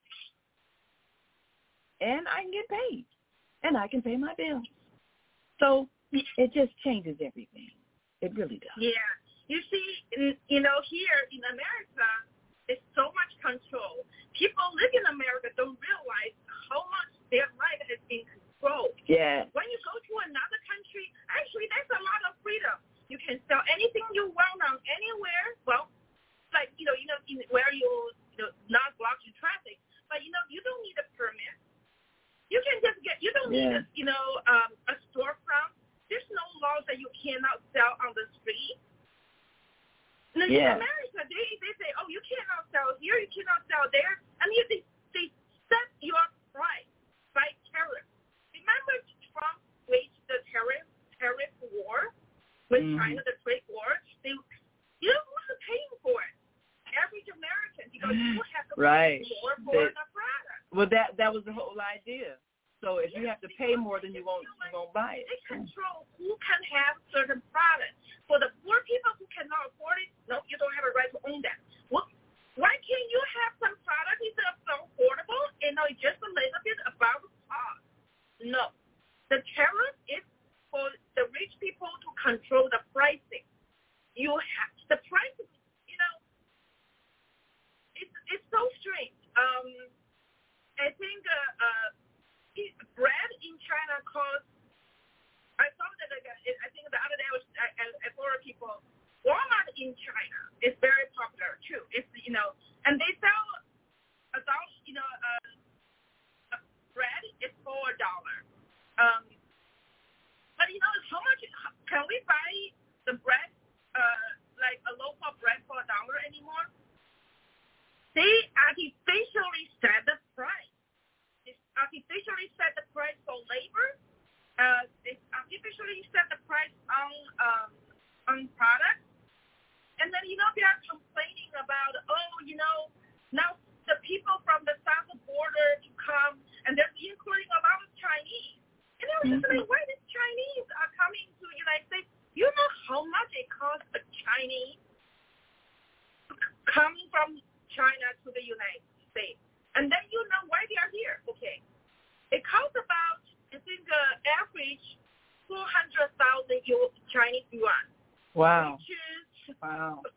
And I can get paid. And I can pay my bills. So it just changes everything. It really does. Yeah. You see, here in America, there's so much control. People living in America don't realize how much their life has been controlled. Yeah. When you go to another country, actually, there's a lot of freedom. You can sell anything you want on anywhere. Well, like, where you not blocking traffic. But, you don't need a permit. You can just you don't need, a storefront. There's no laws that you cannot sell on the street. In America, they say, oh, you cannot sell here, you cannot sell there. I mean, they set your price by tariff. Remember Trump waged the tariff war with China, the trade war, you know who's paying for it? Average American, because you have to pay more for the product. Well, that was the whole idea. So if you have to pay more, then you won't buy it. They control who can have certain products. For the poor people who cannot afford it, no, you don't have a right to own that. Why can't you have some product instead of so affordable and just a little bit above the cost? No. The tariff is for the rich people to control the pricing. You have the prices, it's so strange. I think bread in China costs. I saw that. I think the other day I told people Walmart in China is very popular too. It's and they sell bread is $4. But how much can we buy the bread like a loaf of bread for $1 anymore? They artificially set the price. They artificially set the price for labor. They artificially set the price on products. And then, they are complaining about, now the people from the south border to come, and they're including a lot of Chinese. And I was just like, why the Chinese are coming to the United States? You know how much it costs the Chinese coming from China to the United States. And then you know why they are here. Okay. It costs about, I think, average 400,000 Chinese yuan. Wow. Which is 450,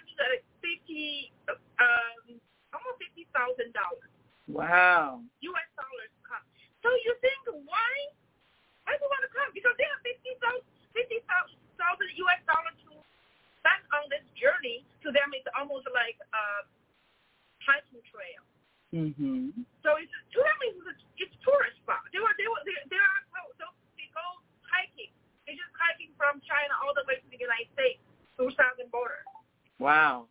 almost $50,000. Wow. U.S. dollars come. So you think, why do you want to come? Because they have $50,000 U.S. dollars to spend on this journey. To them, it's almost like hiking trail. Mm-hmm. So it's tourist spot. They go hiking. They're just hiking from China all the way to the United States through southern border. Wow.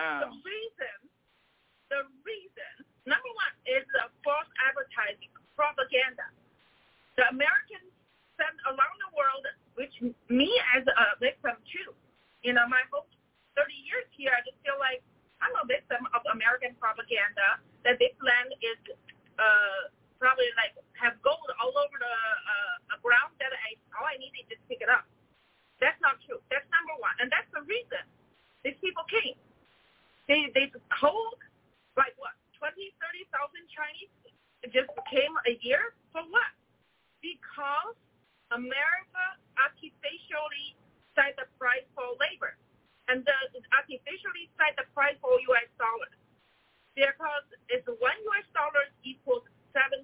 The reason, number one, is the false advertising, propaganda. The Americans send around the world, which me as a victim too. My whole 30 years here, I just feel like I'm a victim of American propaganda, that this land is probably like have gold all over the ground that all I need is just pick it up. That's not true. That's number one. And that's the reason these people came. They told, like what, 20,000, 30,000 Chinese just came a year? For what? Because America artificially set the price for labor. And artificially set the price for U.S. dollars. Because it's $1 U.S. equals 7.2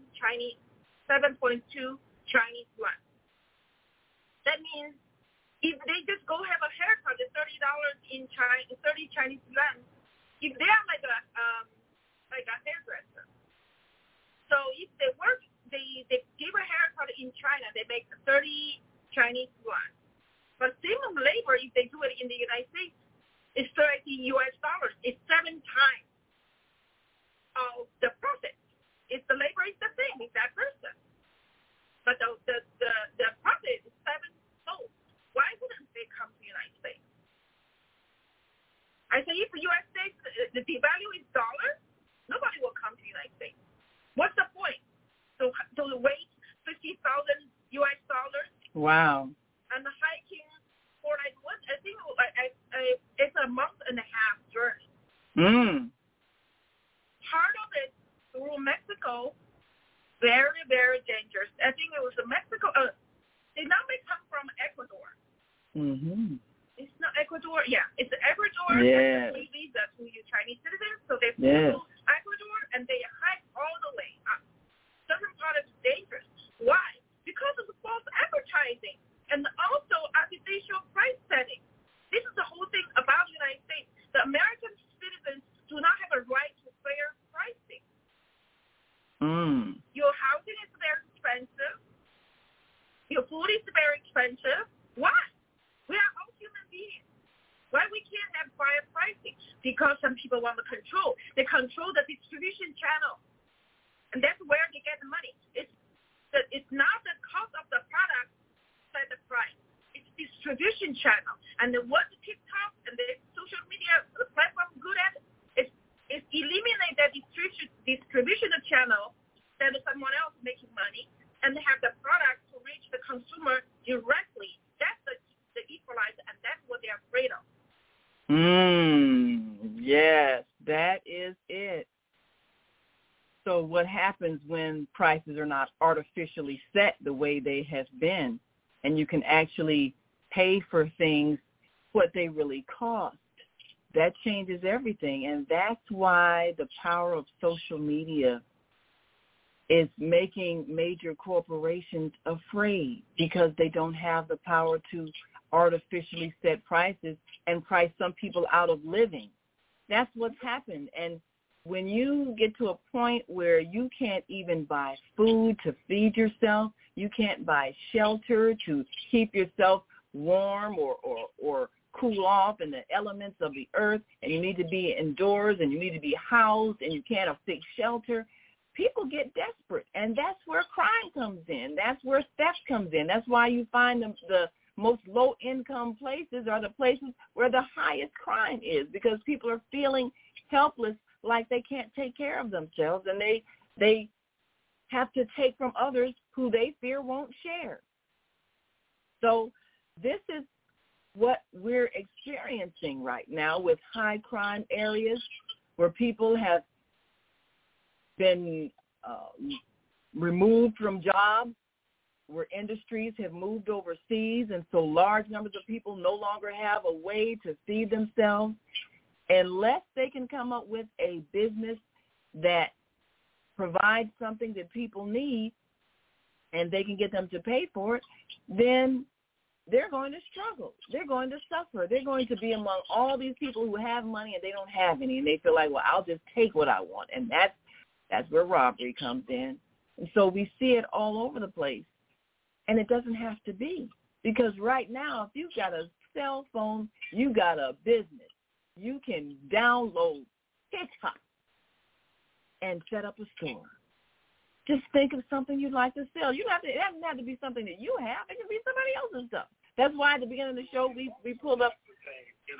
Chinese yuan. That means if they just go have a haircut at $30 in China, 30 Chinese yuan, if they are like a hairdresser, so if they work, they give a haircut in China, they make 30 Chinese yuan. But same labor, if they do it in the United States, it's $30 U.S. It's 7 times of the profit. If the labor is the same, it's that person. But the profit is 7-fold. Why wouldn't they come to the United States? I say if the U.S. States, the value is dollar, nobody will come to the United States. What's the point? So wait $50,000 U.S. Wow. And the hiking for I think it's a month and a half journey. Part of it through Mexico, very, very dangerous. I think it was Mexico. It now may come from Ecuador. Mm-hmm. It's not Ecuador. Yeah, it's Ecuador. Yes. Free visa to you Chinese citizens, so they yes. flew to Ecuador and they hike all the way up. Certain part is dangerous. Why? Because of the false advertising and also artificial price setting. This is the whole thing about the United States. The American citizens do not have a right to fair pricing. Your housing is very expensive. Your food is very expensive. Why? We are all human beings. Why we can't have fair pricing? Because some people want to control. They control the distribution channel. And that's where they get the money. It's not the cost of the product set the price. It's distribution channel. And what the TikTok and the social media platform good at is eliminate that distribution channel that is someone else making money and have the product to reach the consumer directly. That's the equalizer, and that's what they're afraid of. Yes, that is it. So what happens when prices are not artificially set the way they have been, and you can actually pay for things what they really cost? That changes everything, and that's why the power of social media is making major corporations afraid, because they don't have the power to artificially set prices and price some people out of living. That's what's happened. And when you get to a point where you can't even buy food to feed yourself, you can't buy shelter to keep yourself warm or cool off in the elements of the earth, and you need to be indoors and you need to be housed and you can't afford shelter, people get desperate, and that's where crime comes in. That's where theft comes in. That's why you find the most low-income places are the places where the highest crime is, because people are feeling helpless, like they can't take care of themselves, and they have to take from others who they fear won't share. So this is what we're experiencing right now with high crime areas where people have been removed from jobs, where industries have moved overseas, and so large numbers of people no longer have a way to feed themselves. Unless they can come up with a business that provides something that people need and they can get them to pay for it, then they're going to struggle. They're going to suffer. They're going to be among all these people who have money and they don't have any, and they feel like, well, I'll just take what I want. And that's where robbery comes in. And so we see it all over the place. And it doesn't have to be, because right now, if you've got a cell phone, you got a business, you can download TikTok and set up a store. Just think of something you'd like to sell. It doesn't have to be something that you have. It can be somebody else's stuff. That's why at the beginning of the show we pulled up. In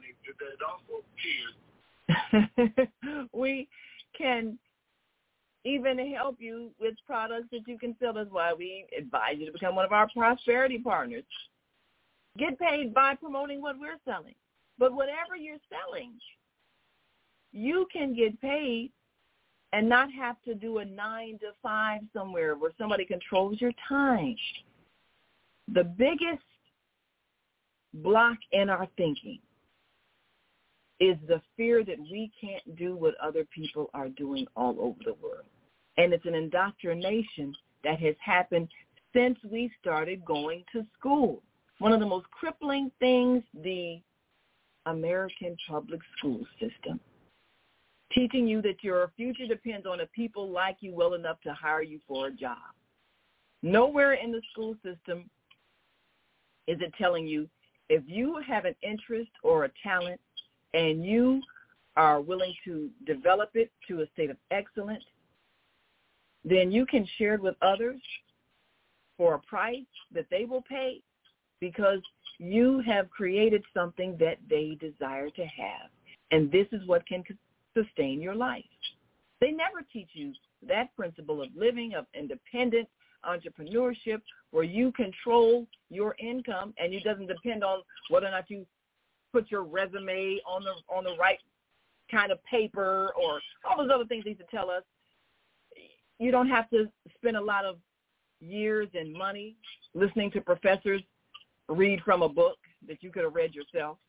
our findings, that also we can even help you with products that you can sell. That's why we advise you to become one of our prosperity partners. Get paid by promoting what we're selling. But whatever you're selling, you can get paid and not have to do a 9 to 5 somewhere where somebody controls your time. The biggest block in our thinking is the fear that we can't do what other people are doing all over the world. And it's an indoctrination that has happened since we started going to school. One of the most crippling things, the American public school system, teaching you that your future depends on if people like you well enough to hire you for a job. Nowhere in the school system is it telling you if you have an interest or a talent and you are willing to develop it to a state of excellence, then you can share it with others for a price that they will pay, because you have created something that they desire to have. And this is what can sustain your life. They never teach you that principle of living, of independent entrepreneurship, where you control your income and it doesn't depend on whether or not you put your resume on the right kind of paper or all those other things they used to tell us. You don't have to spend a lot of years and money listening to professors read from a book that you could have read yourself.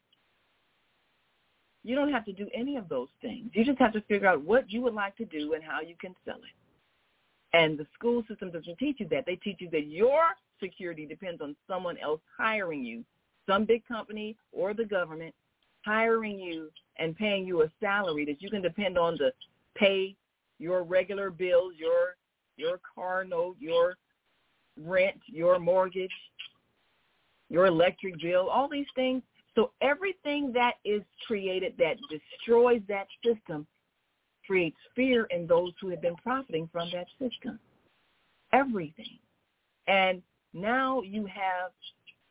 You don't have to do any of those things. You just have to figure out what you would like to do and how you can sell it. And the school system doesn't teach you that. They teach you that your security depends on someone else hiring you, some big company or the government hiring you and paying you a salary that you can depend on to pay your regular bills, your car note, your rent, your mortgage, your electric bill, all these things. So everything that is created that destroys that system creates fear in those who have been profiting from that system. Everything. And now you have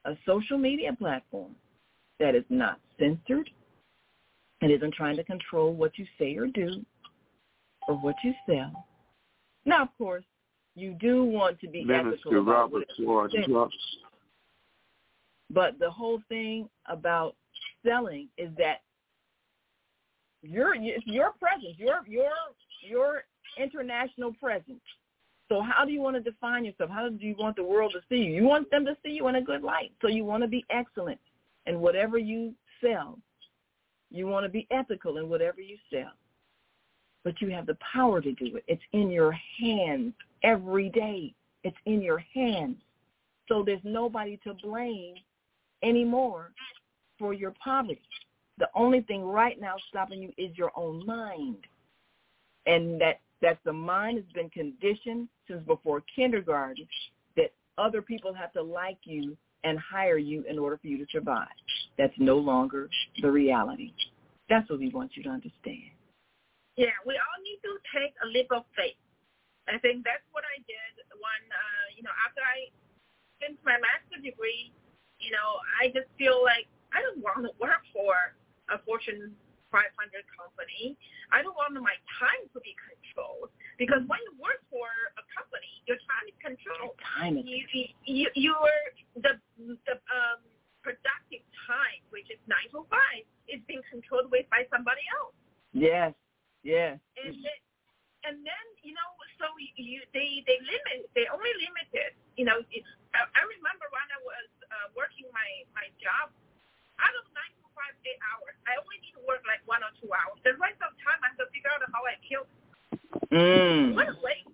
a social media platform that is not censored and isn't trying to control what you say or do or what you sell. Now, of course, you do want to be ethical about what you say. But the whole thing about selling is that your presence, your international presence. So how do you want to define yourself? How do you want the world to see you? You want them to see you in a good light. So you want to be excellent in whatever you sell. You want to be ethical in whatever you sell. But you have the power to do it. It's in your hands every day. It's in your hands. So there's nobody to blame anymore for your poverty. The only thing right now stopping you is your own mind. And that the mind has been conditioned since before kindergarten that other people have to like you and hire you in order for you to survive. That's no longer the reality. That's what we want you to understand. Yeah, we all need to take a leap of faith. I think that's what I did when, after I finished my master's degree, I just feel like I don't want to work for a Fortune 500 company. I don't want my time to be controlled because when you work for a company, your time is controlled. The productive time, which is 9 to 5, is being controlled by somebody else. Yes. Yes. And then so they only limit it. I remember when I was working my job, out of 9 to 5, 8 hours, I only need to work like 1 or 2 hours. The rest of the time, I have to figure out how I kill. What a waste!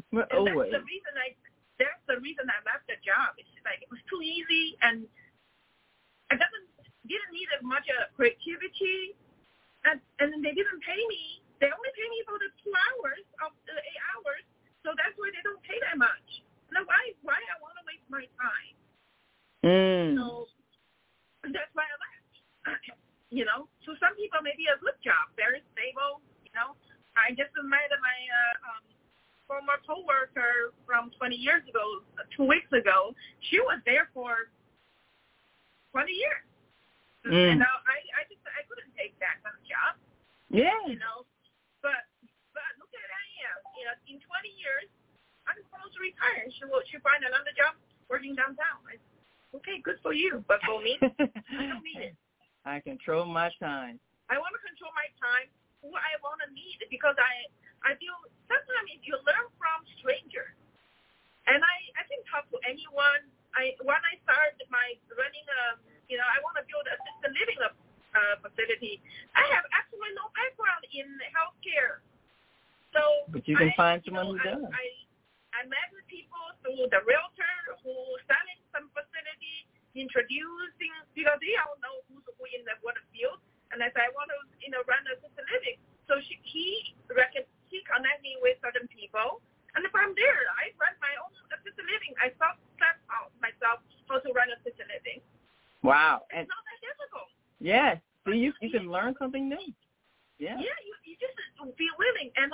That's the reason I left the job. It's like it was too easy, and I didn't need as much creativity, and they didn't pay me. They only pay me for the 2 hours of the 8 hours, so that's why they don't pay that much. Now, why I want to waste my time? So that's why I left. So some people maybe a good job, very stable. I just met my former coworker from 20 years ago, 2 weeks ago. She was there for 20 years, and I couldn't take that kind of job. Yeah. But look at I am. In 20 years, I'm supposed to retire. She'll find another job working downtown. Okay, good for you. But for me, I don't need it. I control my time. I want to control my time, what I want to need, because I feel sometimes if you learn from strangers, and I can talk to anyone. When I started my running, I want to build a assisted living facility. I have actually no background in healthcare. But you can find someone who does. I met with people through the realtor who selling some facility, introducing, because they all know who's who in what field. And I said, I want to, run assisted living. So he connected me with certain people. And from there, I run my own assisted living. I taught myself how to run assisted living. Wow. It's not that difficult. Yes. So you can learn something new. Yeah. Yeah, you just be willing. And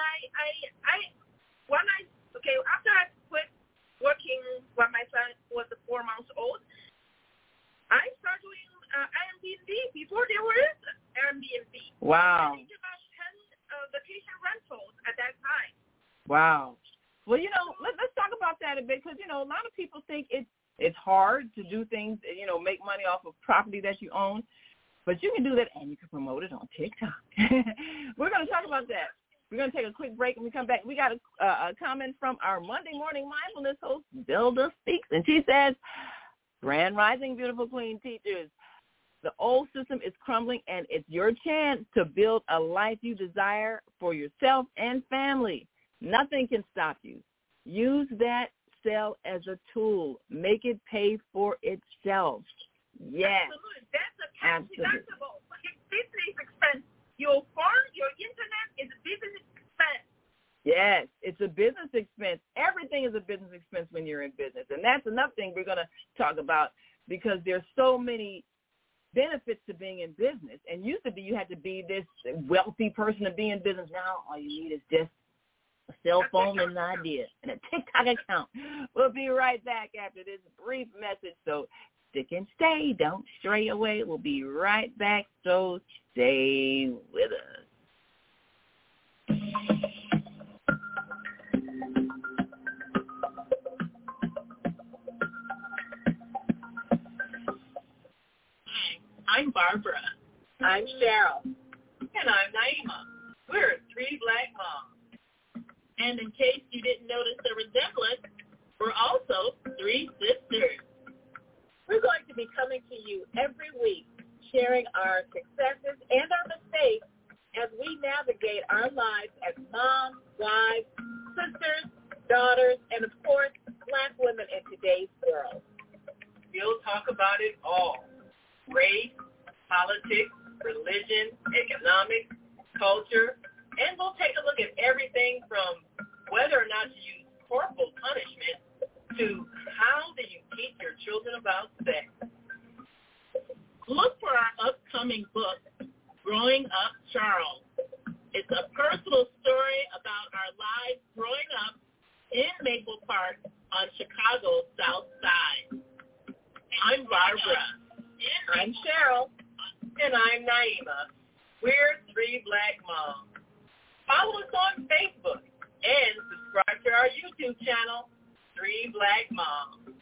after I quit working when my son was 4 months old, I started doing Airbnb before there was Airbnb. Wow. I did about 10 vacation rentals at that time. Wow. Well, let's talk about that a bit because, a lot of people think it's hard to do things, make money off of property that you own. But you can do that, and you can promote it on TikTok. We're going to talk about that. We're going to take a quick break, and we come back. We got a comment from our Monday Morning Mindfulness host, Bilda Speaks, and she says, Grand Rising, beautiful queen teachers. The old system is crumbling, and it's your chance to build a life you desire for yourself and family. Nothing can stop you. Use that sell as a tool. Make it pay for itself. Yes. Absolutely. That's a tax deductible. Business expense. Your phone, your internet is a business expense. Yes, it's a business expense. Everything is a business expense when you're in business. And that's another thing we're going to talk about because there's so many benefits to being in business. And used to be you had to be this wealthy person to be in business. Now all you need is just a cell phone and an idea and a TikTok account. We'll be right back after this brief message. So stick and stay. Don't stray away. We'll be right back, so stay with us. I'm Barbara. I'm Cheryl. And I'm Naima. We're three black moms. And in case you didn't notice the resemblance, we're also three sisters. We're going to be coming to you every week, sharing our successes and our mistakes as we navigate our lives as moms, wives, sisters, daughters, and of course, black women in today's world. We'll talk about it all. Race, politics, religion, economics, culture, and we'll take a look at everything from whether or not to use corporal punishment to how do you teach your children about sex. Look for our upcoming book, Growing Up Charles. It's a personal story about our lives growing up in Maple Park on Chicago's South Side. I'm Barbara. I'm Cheryl. And I'm Naima. We're three black moms. Follow us on Facebook and subscribe to our YouTube channel, Three Black Moms.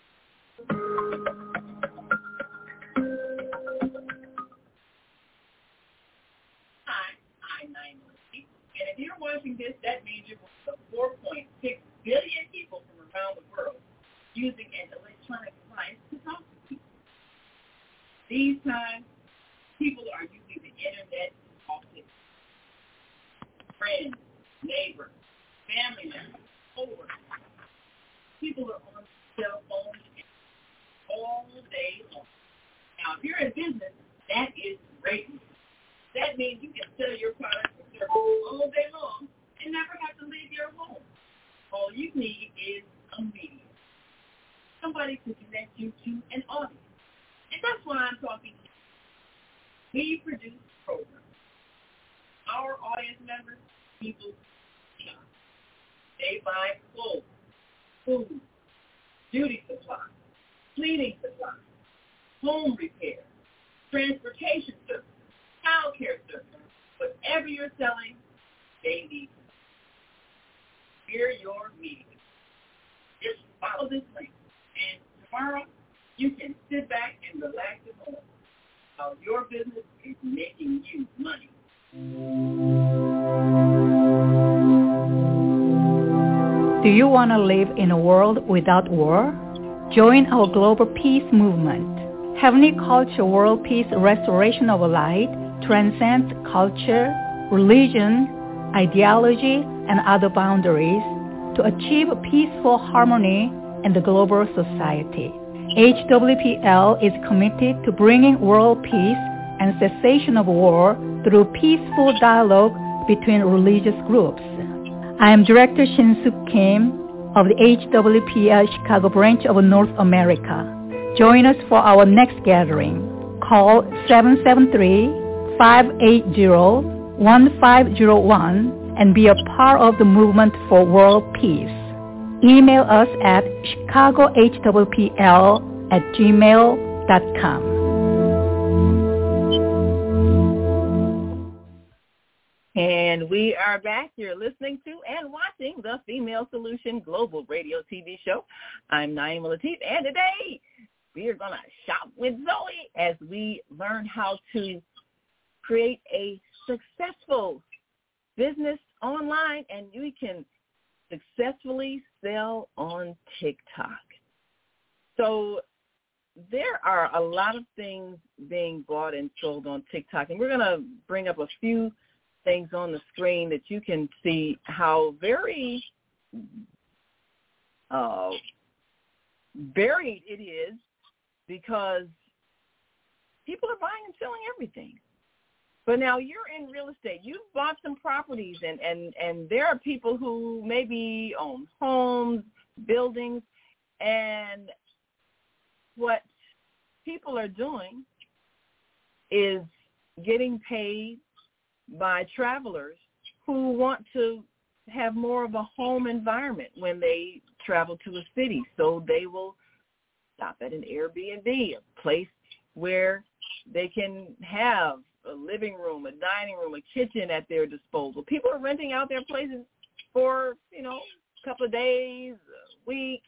Hi, I'm Naima. And if you're watching this, that means you're one of the 4.6 billion people from around the world using an electronic device to talk to people. These times, people are using the internet to talk to friends, neighbors, family members, coworkers. People are on cell phones all day long. Now, if you're in business, that is great. That means you can sell your products and services all day long and never have to leave your home. All you need is a medium, somebody to connect you to an audience. And that's why I'm talking to you. We produce programs. Our audience members, people shop. They buy clothes, food, beauty supplies, cleaning supplies, home repair, transportation services, child care services. Whatever you're selling, they need. We're your medium. Just follow this link. And tomorrow, you can sit back and relax at home while your business is making you money. Do you want to live in a world without war? Join our global peace movement. Heavenly Culture World Peace Restoration of Light transcends culture, religion, ideology, and other boundaries to achieve peaceful harmony in the global society. HWPL is committed to bringing world peace and cessation of war through peaceful dialogue between religious groups. I am Director Shin-Suk Kim of the HWPL Chicago branch of North America. Join us for our next gathering. Call 773-580-1501 and be a part of the movement for world peace. Email us at chicagohwpl@gmail.com. And we are back. You're listening to and watching the Female Solution Global Radio TV show. I'm Naima Latif, and today we are going to shop with Zoe as we learn how to create a successful business online, and we can successfully sell on TikTok. So there are a lot of things being bought and sold on TikTok, and we're going to bring up a few things on the screen that you can see how very varied it is, because people are buying and selling everything. But now you're in real estate. You've bought some properties, and there are people who maybe own homes, buildings, and what people are doing is getting paid by travelers who want to have more of a home environment when they travel to a city. So they will stop at an Airbnb, a place where they can have a living room, a dining room, a kitchen at their disposal. People are renting out their places for, a couple of days, a week,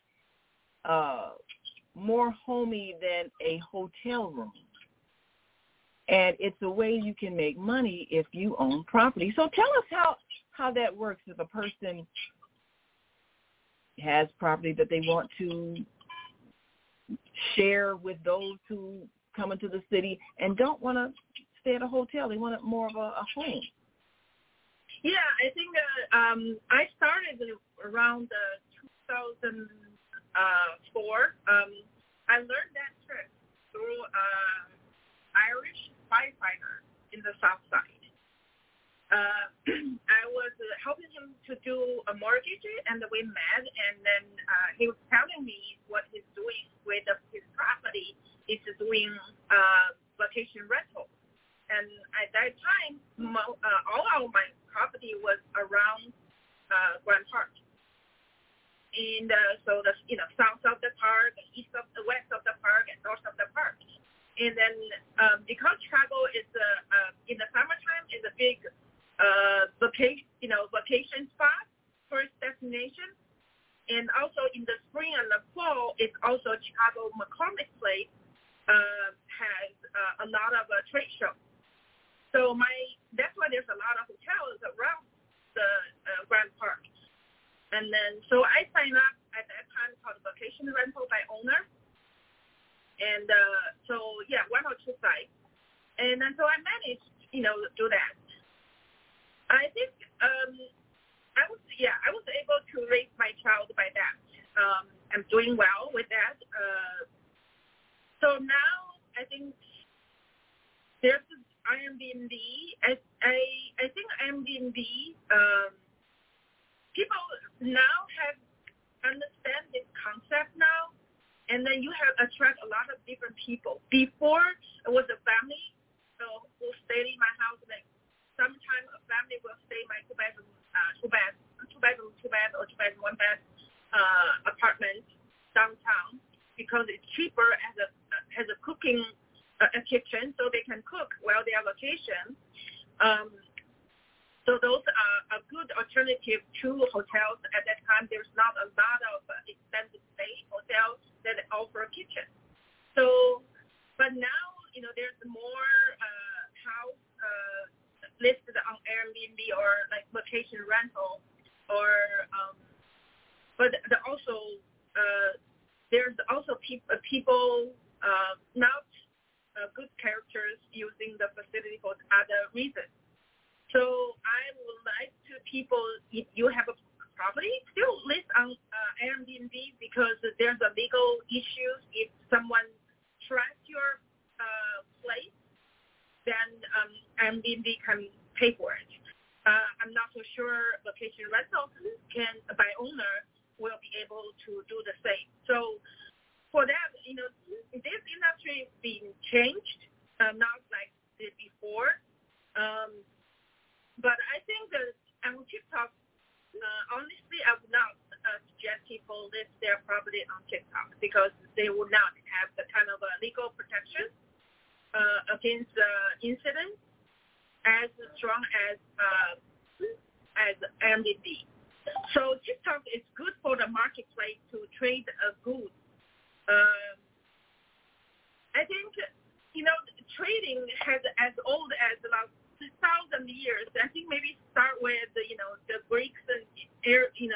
more homey than a hotel room. And it's a way you can make money if you own property. So tell us how that works if a person has property that they want to share with those who come into the city and don't want to stay at a hotel. They want more of a home. Yeah, I think I started around 2004. I learned that trick through Irish firefighter in the South Side. I was helping him to do a mortgage, and we met, and then he was telling me what he's doing with his property. He's doing vacation rental. And at that time, all of my property was around Grand Park. And so the south of the park, west of the park, and north of the park. And then because Chicago is in the summertime is a big vacation spot, tourist destination, and also in the spring and the fall, it's also Chicago McCormick Place has a lot of trade shows. So that's why there's a lot of hotels around the Grand Park. And then, so I signed up at that time called Vacation Rental by Owner. And one or two sites. And then, so I managed, to do that. I think I was able to raise my child by that. I'm doing well with that. So now I think there's Airbnb. I think Airbnb, people now have understand this concept now, and then you have attract a lot of different people. Before it was a family who stayed in my house. Like sometimes a family will stay in my two bedroom, one bed apartment downtown because it's cheaper has a cooking a kitchen, so they can cook while they are on vacation. So those are a good alternative to hotels. At that time, there's not a lot of expensive stay hotels that offer a kitchen. So, but now, there's more house listed on Airbnb or like vacation rental, but there's also people not good characters using the facility for other reasons. So I would like to people, if you have a property, still list on Airbnb because there's a legal issues. If someone tracks your place, then Airbnb can pay for it. I'm not so sure vacation rental by owner will be able to do the same. So for that, this industry is being changed, not like it before. But I think that on TikTok, honestly, I would not suggest people list their property on TikTok because they would not have the kind of legal protection against incidents as strong as Airbnb. So TikTok is good for the marketplace to trade goods. I think, trading has as old as about 2,000 years. I think maybe start with, the Greeks and, in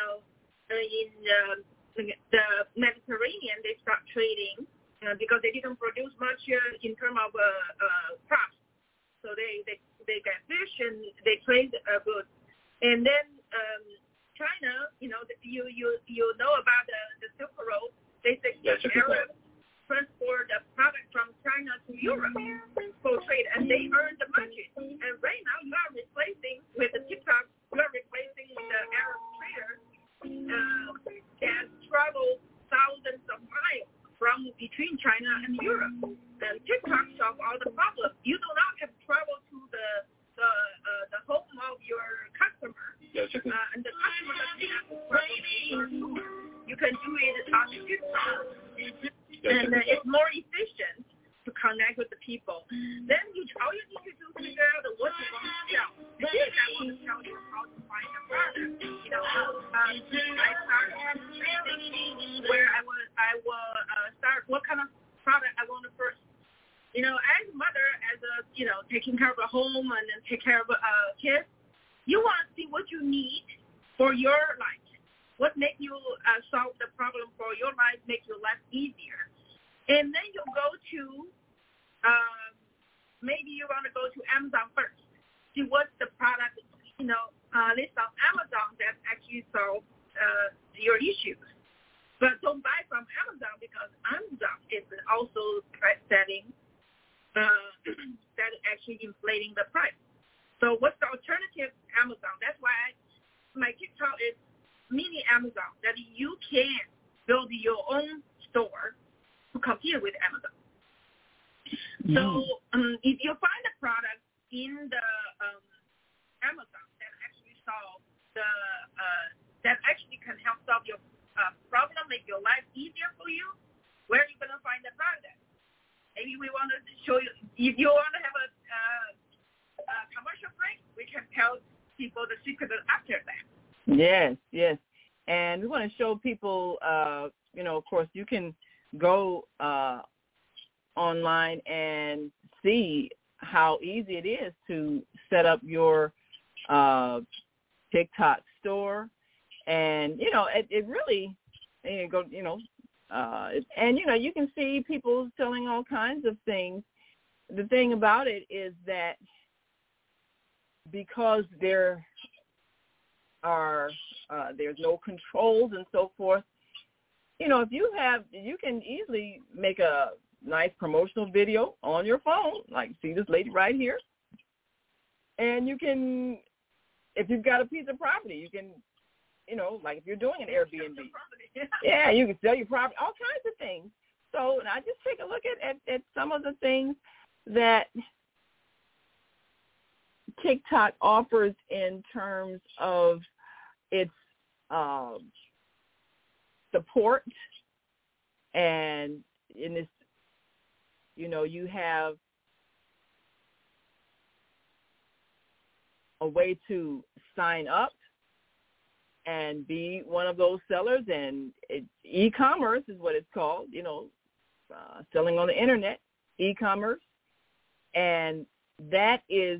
the Mediterranean, they start trading because they didn't produce much in terms of crops. So they get fish and they trade goods. And then China, you know about the Silk Road. They say Arabs transport the product from China to Europe for trade, and they earn the money. And right now, you are replacing with the TikTok. You are replacing the Arab traders that travel thousands of miles from between China and Europe. And TikTok solves all the problems. You do not have to travel to the home of your customer, and the customer doesn't have to travel to you. You can do it on TikTok. and it's more efficient to connect with the people. Then all you need to do is figure out what you want to sell. And then I want to tell you how to find the product. I started thinking where I will start what kind of product I want to first. As a mother, taking care of a home and then take care of kids, you want to see what you need for your life. What make you solve the problem for your life, make your life easier. And then you go to, maybe you want to go to Amazon first. See what's the product, list on Amazon that actually solves your issues. But don't buy from Amazon because Amazon is also setting that actually inflating the price. So what's the alternative? Amazon. That's why my TikTok is mini Amazon, that you can build your own store to compete with Amazon. So if you find a product in the Amazon that actually that actually can help solve your problem, make your life easier for you, where are you going to find the product? Maybe we want to show you, if you want to have a commercial break, we can tell people the secret after that. Yes. And we want to show people, of course, you can go online and see how easy it is to set up your TikTok store. And, it really, and you can see people selling all kinds of things. The thing about it is that because there's no controls and so forth, if you can easily make a nice promotional video on your phone, like see this lady right here. And you can, if you've got a piece of property, you can, like if you're doing an Airbnb, yeah, you can sell your property, all kinds of things. So I just take a look at some of the things that TikTok offers in terms of its support, and in this, you have a way to sign up and be one of those sellers, and e-commerce is what it's called, selling on the internet, e-commerce, and that is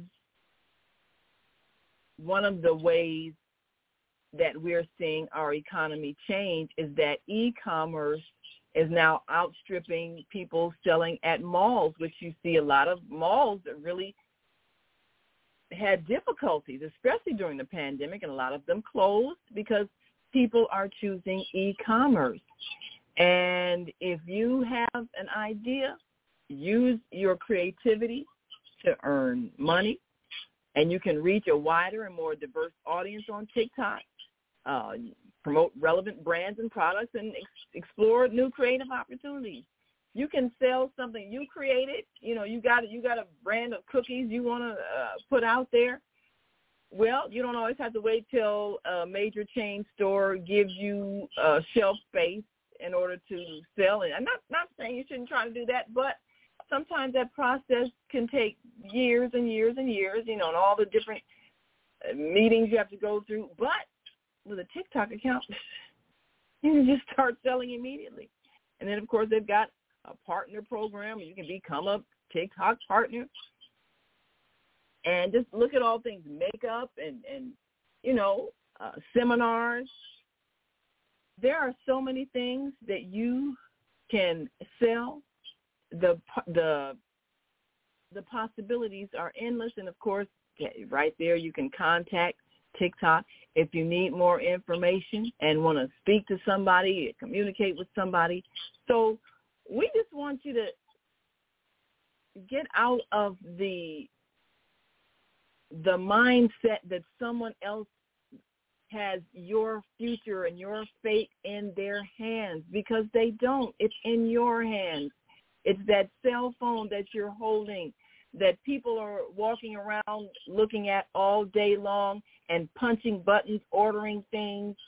one of the ways that we're seeing our economy change, is that e-commerce is now outstripping people selling at malls, which you see a lot of malls that really had difficulties, especially during the pandemic, and a lot of them closed because people are choosing e-commerce. And if you have an idea, use your creativity to earn money, and you can reach a wider and more diverse audience on TikTok, promote relevant brands and products, and explore new creative opportunities. You can sell something you created. You got a brand of cookies you want to put out there. Well, you don't always have to wait till a major chain store gives you shelf space in order to sell it. I'm not saying you shouldn't try to do that, but sometimes that process can take years and years and years, and all the different meetings you have to go through. But with a TikTok account, you can just start selling immediately. And then, of course, they've got a partner program. You can become a TikTok partner. And just look at all things, makeup and seminars. There are so many things that you can sell. The possibilities are endless. And, of course, right there you can contact TikTok if you need more information and want to speak to somebody, communicate with somebody. So we just want you to get out of the mindset that someone else has your future and your fate in their hands, because they don't. It's in your hands. It's that cell phone that you're holding that people are walking around looking at all day long and punching buttons, ordering things,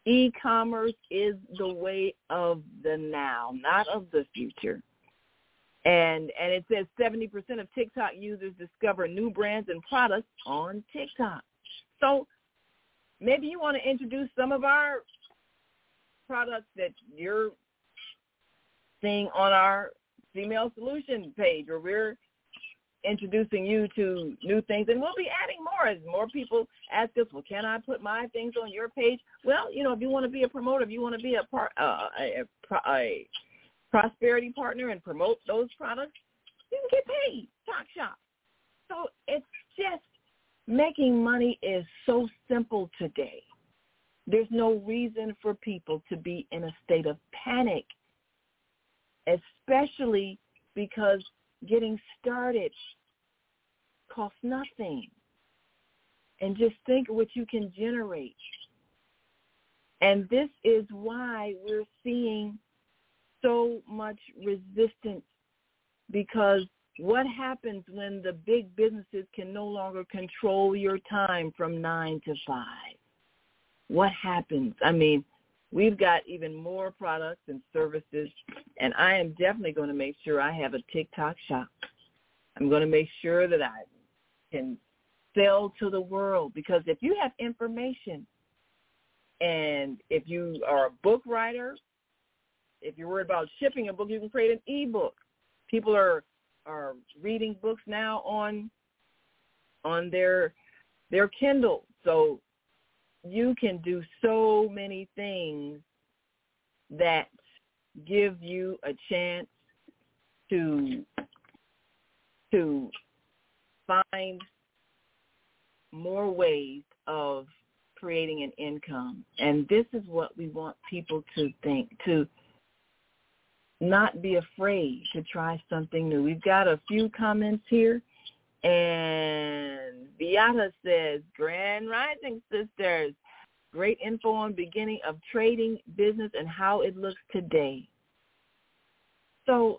E-commerce is the way of the now, not of the future. And it says 70% of TikTok users discover new brands and products on TikTok. So maybe you want to introduce some of our products that you're seeing on our Female Solution page, or we're introducing you to new things, and we'll be adding more as more people ask us, well, can I put my things on your page? Well, if you want to be a promoter, if you want to be a prosperity partner and promote those products, you can get paid. Talk shop. So it's just making money is so simple today. There's no reason for people to be in a state of panic, especially because getting started costs nothing. And just think what you can generate. And this is why we're seeing so much resistance, because what happens when the big businesses can no longer control your time from 9 to 5? What happens? I mean, we've got even more products and services, and I am definitely going to make sure I have a TikTok shop. I'm going to make sure that I can sell to the world, because if you have information, and if you are a book writer, if you're worried about shipping a book, you can create an e-book. People are reading books now on their Kindle. So you can do so many things that give you a chance to find more ways of creating an income. And this is what we want people to think, to not be afraid to try something new. We've got a few comments here, and Beata says, Grand Rising Sisters, great info on beginning of trading business and how it looks today. So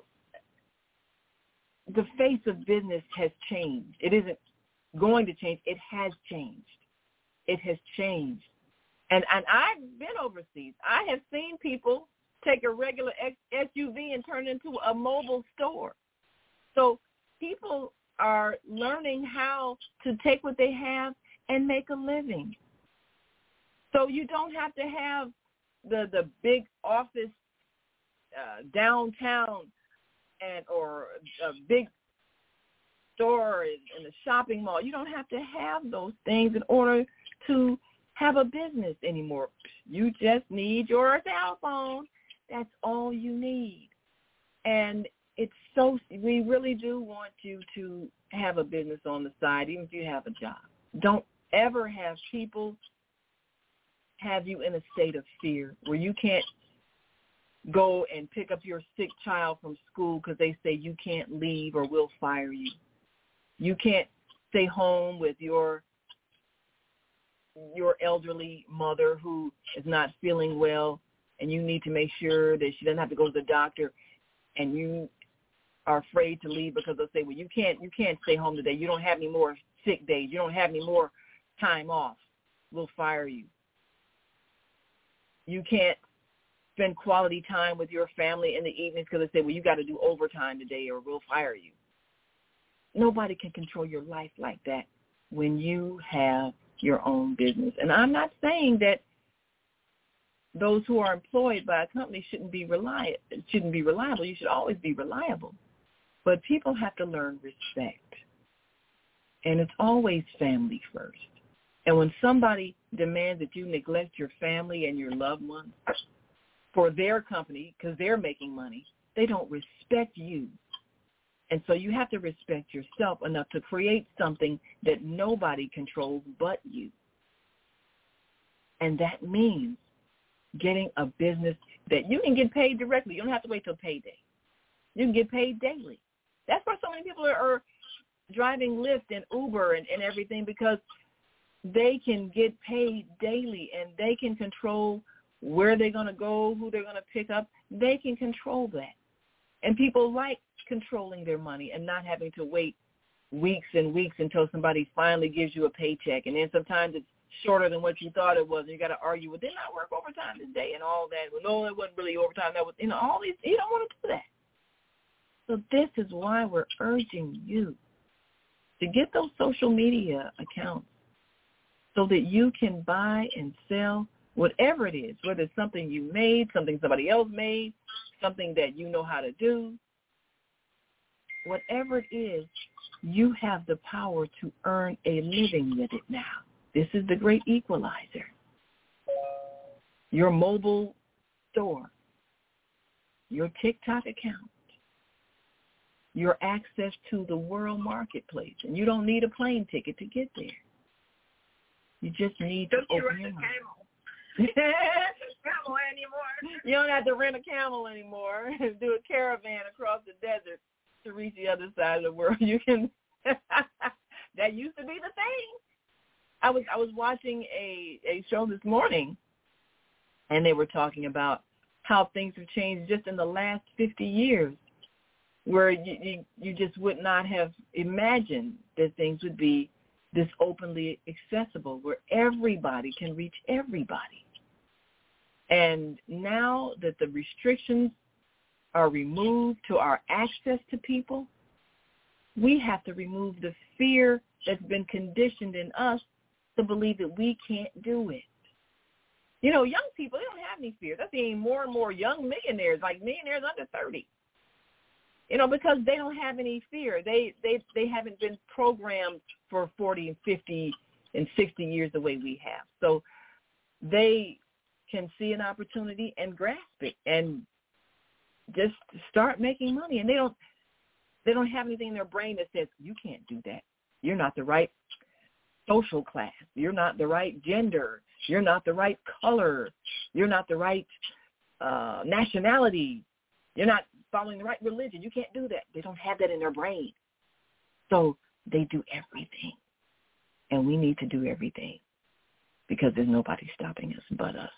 the face of business has changed. It isn't going to change. It has changed. It has changed. And I've been overseas. I have seen people take a regular SUV and turn it into a mobile store. So people are learning how to take what they have and make a living. So you don't have to have the big office downtown or a big store in a shopping mall. You don't have to have those things in order to have a business anymore. You just need your cell phone. That's all you need. And we really do want you to have a business on the side, even if you have a job. Don't ever have people have you in a state of fear where you can't go and pick up your sick child from school because they say you can't leave or we'll fire you. You can't stay home with your elderly mother who is not feeling well, and you need to make sure that she doesn't have to go to the doctor, and you are afraid to leave because they'll say, well, you can't stay home today. You don't have any more sick days. You don't have any more time off. We'll fire you. You can't spend quality time with your family in the evenings because they say, well, you got to do overtime today or we'll fire you. Nobody can control your life like that when you have your own business. And I'm not saying that those who are employed by a company shouldn't be reliable. You should always be reliable. But people have to learn respect. And it's always family first. And when somebody demands that you neglect your family and your loved ones for their company because they're making money, they don't respect you. And so you have to respect yourself enough to create something that nobody controls but you. And that means getting a business that you can get paid directly. You don't have to wait till payday. You can get paid daily. That's why so many people are driving Lyft and Uber and everything, because they can get paid daily and they can control where they're going to go, who they're going to pick up. They can control that. And people like controlling their money and not having to wait weeks and weeks until somebody finally gives you a paycheck. And then sometimes it's shorter than what you thought it was, and you got to argue, well, didn't I work overtime this day and all that? Well, no, it wasn't really overtime. That was, all these. You don't want to do that. So this is why we're urging you to get those social media accounts so that you can buy and sell whatever it is, whether it's something you made, something somebody else made, something that you know how to do. Whatever it is, you have the power to earn a living with it now. This is the great equalizer. Your mobile store, your TikTok account, your access to the world marketplace. And you don't need a plane ticket to get there. You just need to open your mouth. Camel anymore. You don't have to rent a camel anymore and do a caravan across the desert to reach the other side of the world. You can. That used to be the thing. I was watching a show this morning, and they were talking about how things have changed just in the last 50 years, where you just would not have imagined that things would be this openly accessible, where everybody can reach everybody. And now that the restrictions are removed to our access to people, we have to remove the fear that's been conditioned in us to believe that we can't do it. Young people, they don't have any fear. They're seeing more and more young millionaires, like millionaires under 30, because they don't have any fear. They haven't been programmed for 40 and 50 and 60 years the way we have. So they can see an opportunity and grasp it and just start making money. And they don't have anything in their brain that says, you can't do that. You're not the right social class. You're not the right gender. You're not the right color. You're not the right nationality. You're not following the right religion. You can't do that. They don't have that in their brain. So they do everything. And we need to do everything because there's nobody stopping us but us.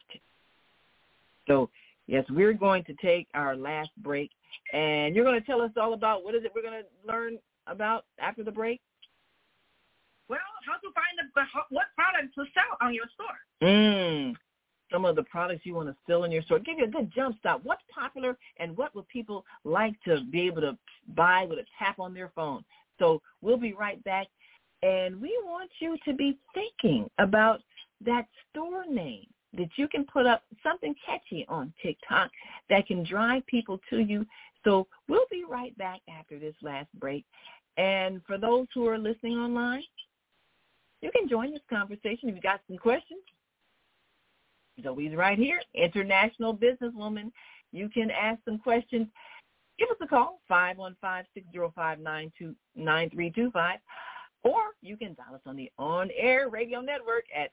So, yes, we're going to take our last break. And you're going to tell us all about what is it we're going to learn about after the break? Well, how to find what products to sell on your store. Some of the products you want to sell in your store. Give you a good jump start. What's popular and what would people like to be able to buy with a tap on their phone? So we'll be right back. And we want you to be thinking about that store name that you can put up something catchy on TikTok that can drive people to you. So we'll be right back after this last break. And for those who are listening online, you can join this conversation if you got some questions. Zoe's right here, international businesswoman. You can ask some questions. Give us a call, 515-605-9325, or you can dial us on the on-air radio network at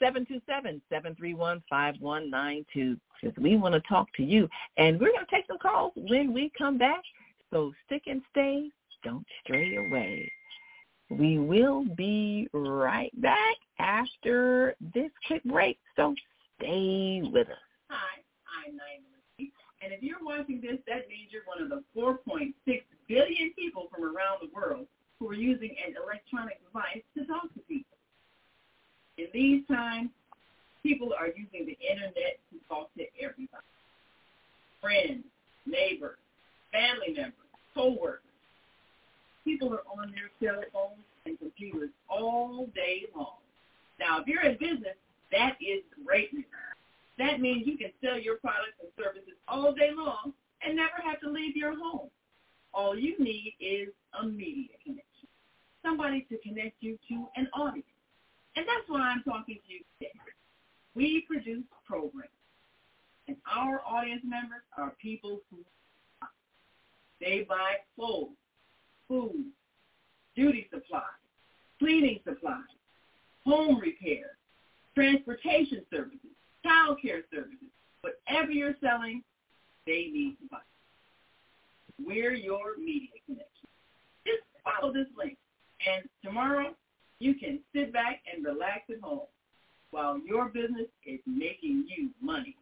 727-731-5192, because we want to talk to you. And we're going to take some calls when we come back. So stick and stay. Don't stray away. We will be right back after this quick break, so stay with us. Hi, I'm Naima, and if you're watching this, that means you're one of the 4.6 billion people from around the world who are using an electronic device to talk to people. In these times, people are using the internet to talk to everybody. Friends, neighbors, family members, co-workers. People are on their cell phones and computers all day long. Now, if you're in business, that is great news. That means you can sell your products and services all day long and never have to leave your home. All you need is a media connection, somebody to connect you to an audience. And that's why I'm talking to you today. We produce programs, and our audience members are people who they buy clothes, food, beauty supplies, cleaning supplies, home repair, transportation services, child care services. Whatever you're selling, they need to buy. We're your media connection. Just follow this link, and tomorrow you can sit back and relax at home while your business is making you money.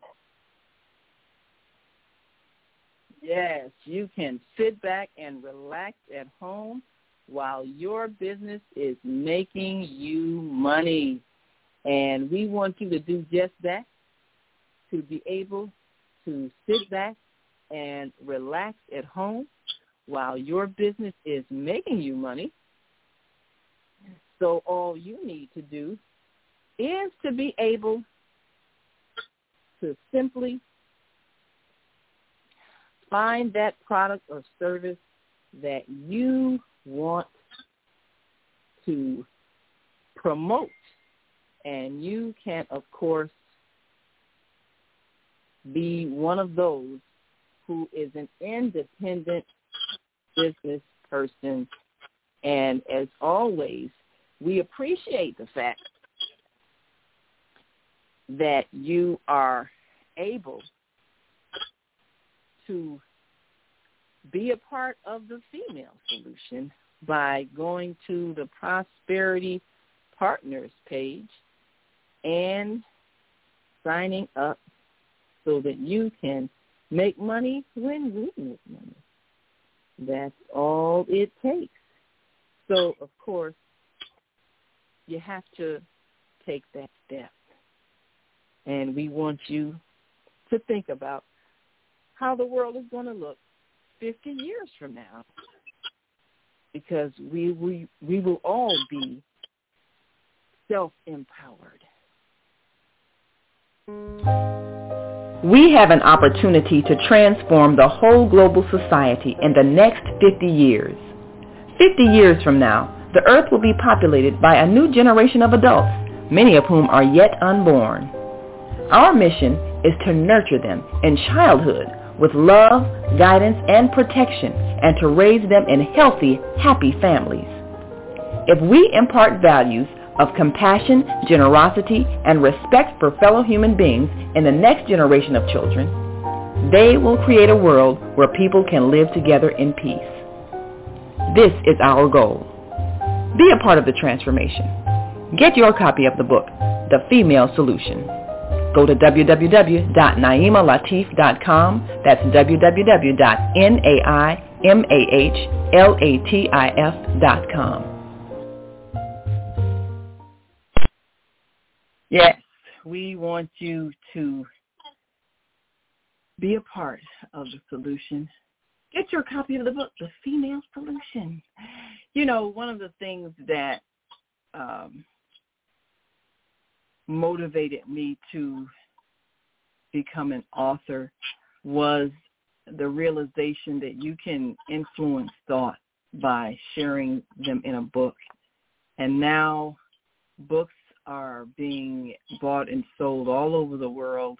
Yes, you can sit back and relax at home while your business is making you money. And we want you to do just that, to be able to sit back and relax at home while your business is making you money. So all you need to do is to be able to simply find that product or service that you want to promote. And you can, of course, be one of those who is an independent business person. And as always, we appreciate the fact that you are able to be a part of the Female Solution by going to the Prosperity Partners page and signing up so that you can make money when we make money. That's all it takes. So, of course, you have to take that step. And we want you to think about how the world is going to look 50 years from now, because we will all be self-empowered. We have an opportunity to transform the whole global society in the next 50 years. 50 years from now, the earth will be populated by a new generation of adults, many of whom are yet unborn. Our mission is to nurture them in childhood with love, guidance, and protection, and to raise them in healthy, happy families. If we impart values of compassion, generosity, and respect for fellow human beings in the next generation of children, they will create a world where people can live together in peace. This is our goal. Be a part of the transformation. Get your copy of the book, The Female Solution. Go to www.naimalatif.com. That's www.naimalatif.com. Yes, we want you to be a part of the solution. Get your copy of the book, The Female Solution. You know, one of the things that motivated me to become an author was the realization that you can influence thought by sharing them in a book. And now books are being bought and sold all over the world,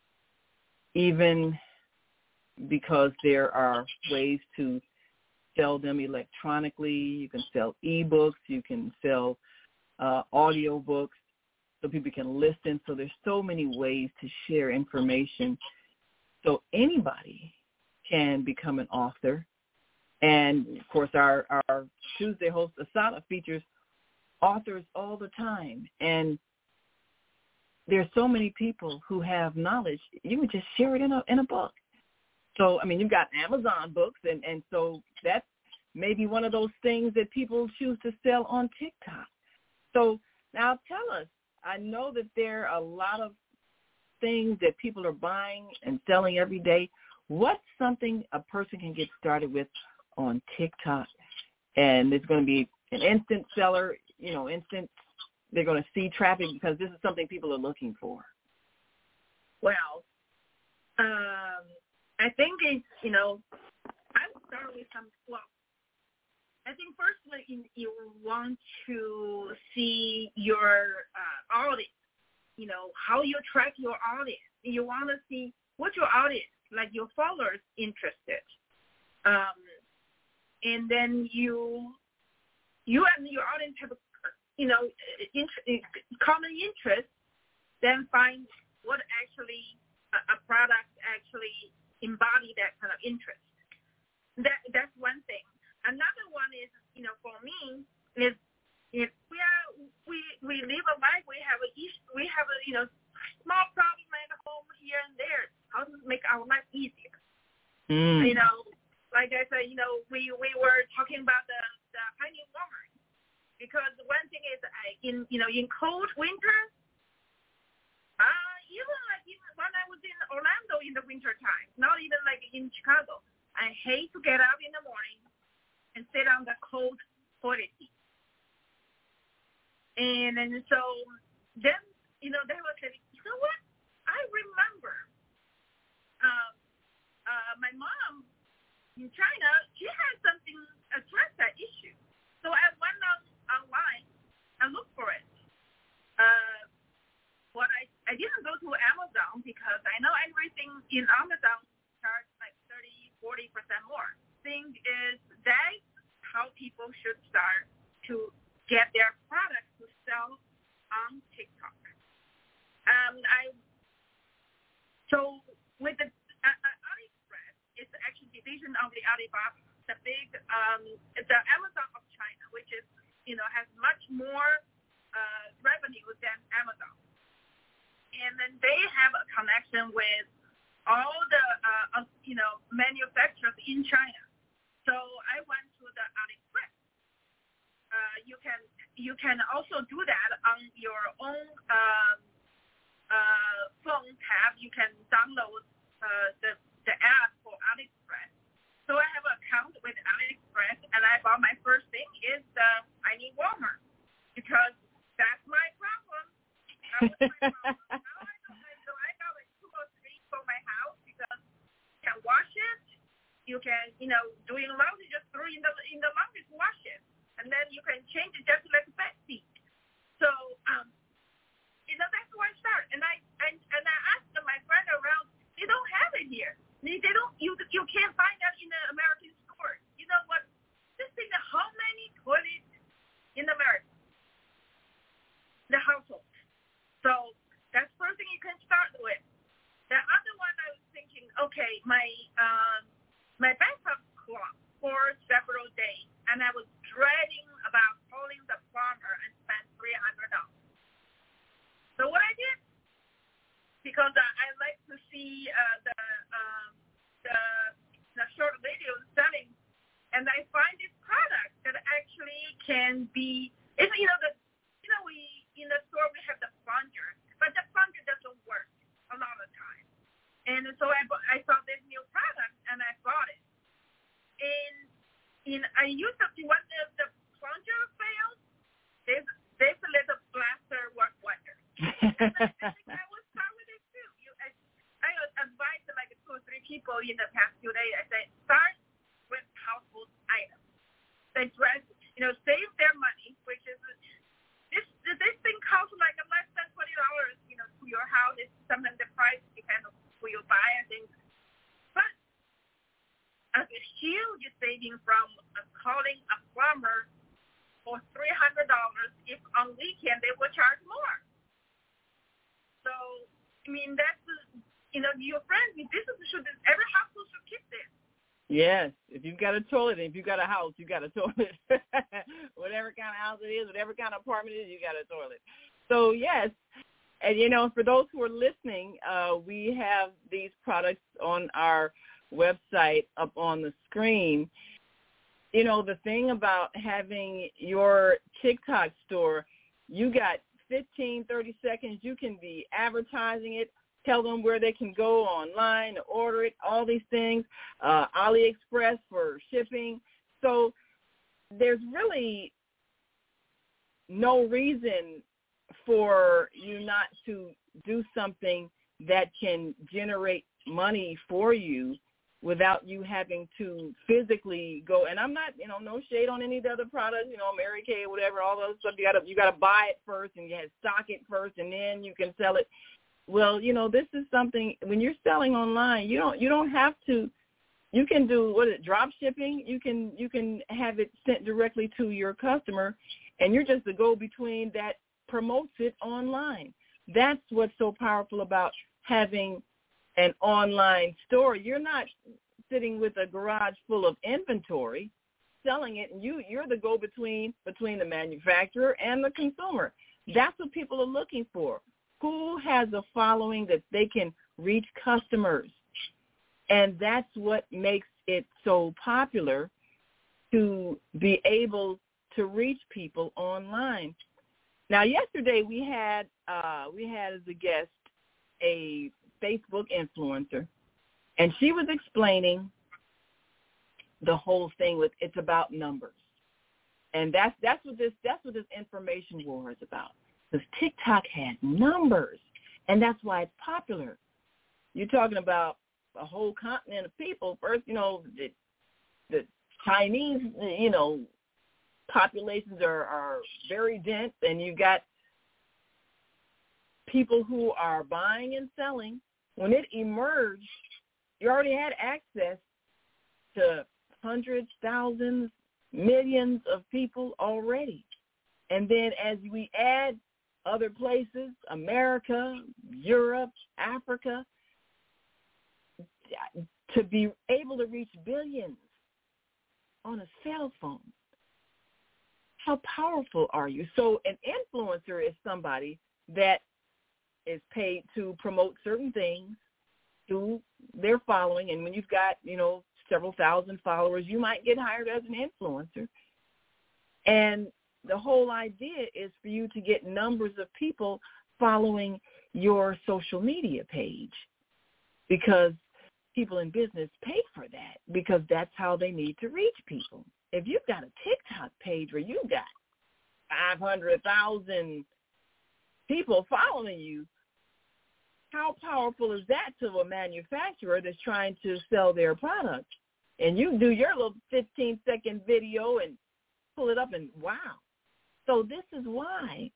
even because there are ways to sell them electronically. You can sell ebooks, you can sell audio books, so people can listen. So there's so many ways to share information. So anybody can become an author. And, of course, our Tuesday host, Asana, features authors all the time. And there's so many people who have knowledge. You can just share it in a book. So, I mean, you've got Amazon books, and so that's maybe one of those things that people choose to sell on TikTok. So now tell us, I know that there are a lot of things that people are buying and selling every day. What's something a person can get started with on TikTok? And it's going to be an instant seller, they're going to see traffic because this is something people are looking for. Well, I think it's, I would start with I think firstly you want to see your audience, how you track your audience. You want to see what your audience, like your followers, interested. And then you and your audience have common interest, then find what actually a product actually embody that kind of interest. That's one thing. Another one is, for me, is if we live a life, we have a small problem at home here and there. How to make our life easier? Like I said, we were talking about the honey warmer, because one thing is in cold winter, in the winter time, not even like in Chicago. I hate to get up in the morning and sit on the cold toilet seat. And so then, they were saying, you know what? I remember my mom in China, she had something address that issue. So I went online and looked for it. I didn't go to Amazon because I know everything in Amazon charges like 30-40% more. Thing is, that's how people should start to get their products to sell on TikTok. So with the AliExpress, it's actually division of the Alibaba, the big, the Amazon of China, which is, has much more revenue than Amazon. And then they have a connection with all the, manufacturers in China. So I went to the AliExpress. You can also do that on your own phone tab. You can download the app for AliExpress. So I have an account with AliExpress, and I bought my first thing is I need Walmart because that's my problem. That was my problem. Now I know. So I got like 2 or 3 for my house because you can wash it. You can, doing laundry, just throw in the laundry to wash it. And then you can change it just like a bed sheet. So, that's where I start. And I asked my friend around, they don't have it here. They don't. You can't find that in the American stores. You know what? Just think of how many toilets in America, the household. So that's the first thing you can start with. The other one I was thinking, okay, my bank account clogged for several days, and I was dreading about calling the plumber and spend $300. So what I did, because I like to see the short videos selling, and I find this product that actually can be, we in the store we have the plunger, but the plunger doesn't work a lot of times. And so I saw this new product, and I bought it. And I used it when the plunger fails, there's a little blaster work wonder. And I think I will start with it too. I advised like 2 or 3 people in the past few days. I said, start with household items. They dress, save their money, which is this thing costs like less than $20, to your house. It's sometimes the price depends on who you buy, I think. But a huge saving from calling a plumber for $300. If on weekend they will charge more. So, that's, your friends, every household should keep this. Yes. If you've got a toilet, and if you've got a house, you got a toilet. Whatever kind of house it is, whatever kind of apartment it is, you got a toilet. So, yes. And, for those who are listening, we have these products on our website up on the screen. The thing about having your TikTok store, you got 15, 30 seconds. You can be advertising it, tell them where they can go online to order it, all these things, AliExpress for shipping. So there's really no reason for you not to do something that can generate money for you without you having to physically go. And I'm not, no shade on any of the other products, Mary Kay, whatever, all those stuff. You gotta buy it first, and you have to stock it first, and then you can sell it. Well, this is something when you're selling online, you don't have to. You can do drop shipping. You can have it sent directly to your customer, and you're just the go-between that promotes it online. That's what's so powerful about having an online store. You're not sitting with a garage full of inventory selling it, and you're the go-between between the manufacturer and the consumer. That's what people are looking for. Who has a following that they can reach customers? And that's what makes it so popular to be able to reach people online. Now, yesterday we had as a guest a Facebook influencer, And she was explaining the whole thing with it's about numbers. And that's what this information war is about. Because TikTok has numbers, and that's why it's popular. You're talking about a whole continent of people. First, the Chinese, populations are very dense, and you've got people who are buying and selling. When it emerged, you already had access to hundreds, thousands, millions of people already. And then as we add other places, America, Europe, Africa, to be able to reach billions on a cell phone, how powerful are you? So an influencer is somebody that is paid to promote certain things to their following. And when you've got, several thousand followers, you might get hired as an influencer. And the whole idea is for you to get numbers of people following your social media page, because people in business pay for that, because that's how they need to reach people. If you've got a TikTok page where you've got 500,000 people following you, how powerful is that to a manufacturer that's trying to sell their product? And you do your little 15-second video and pull it up, and wow. So this is why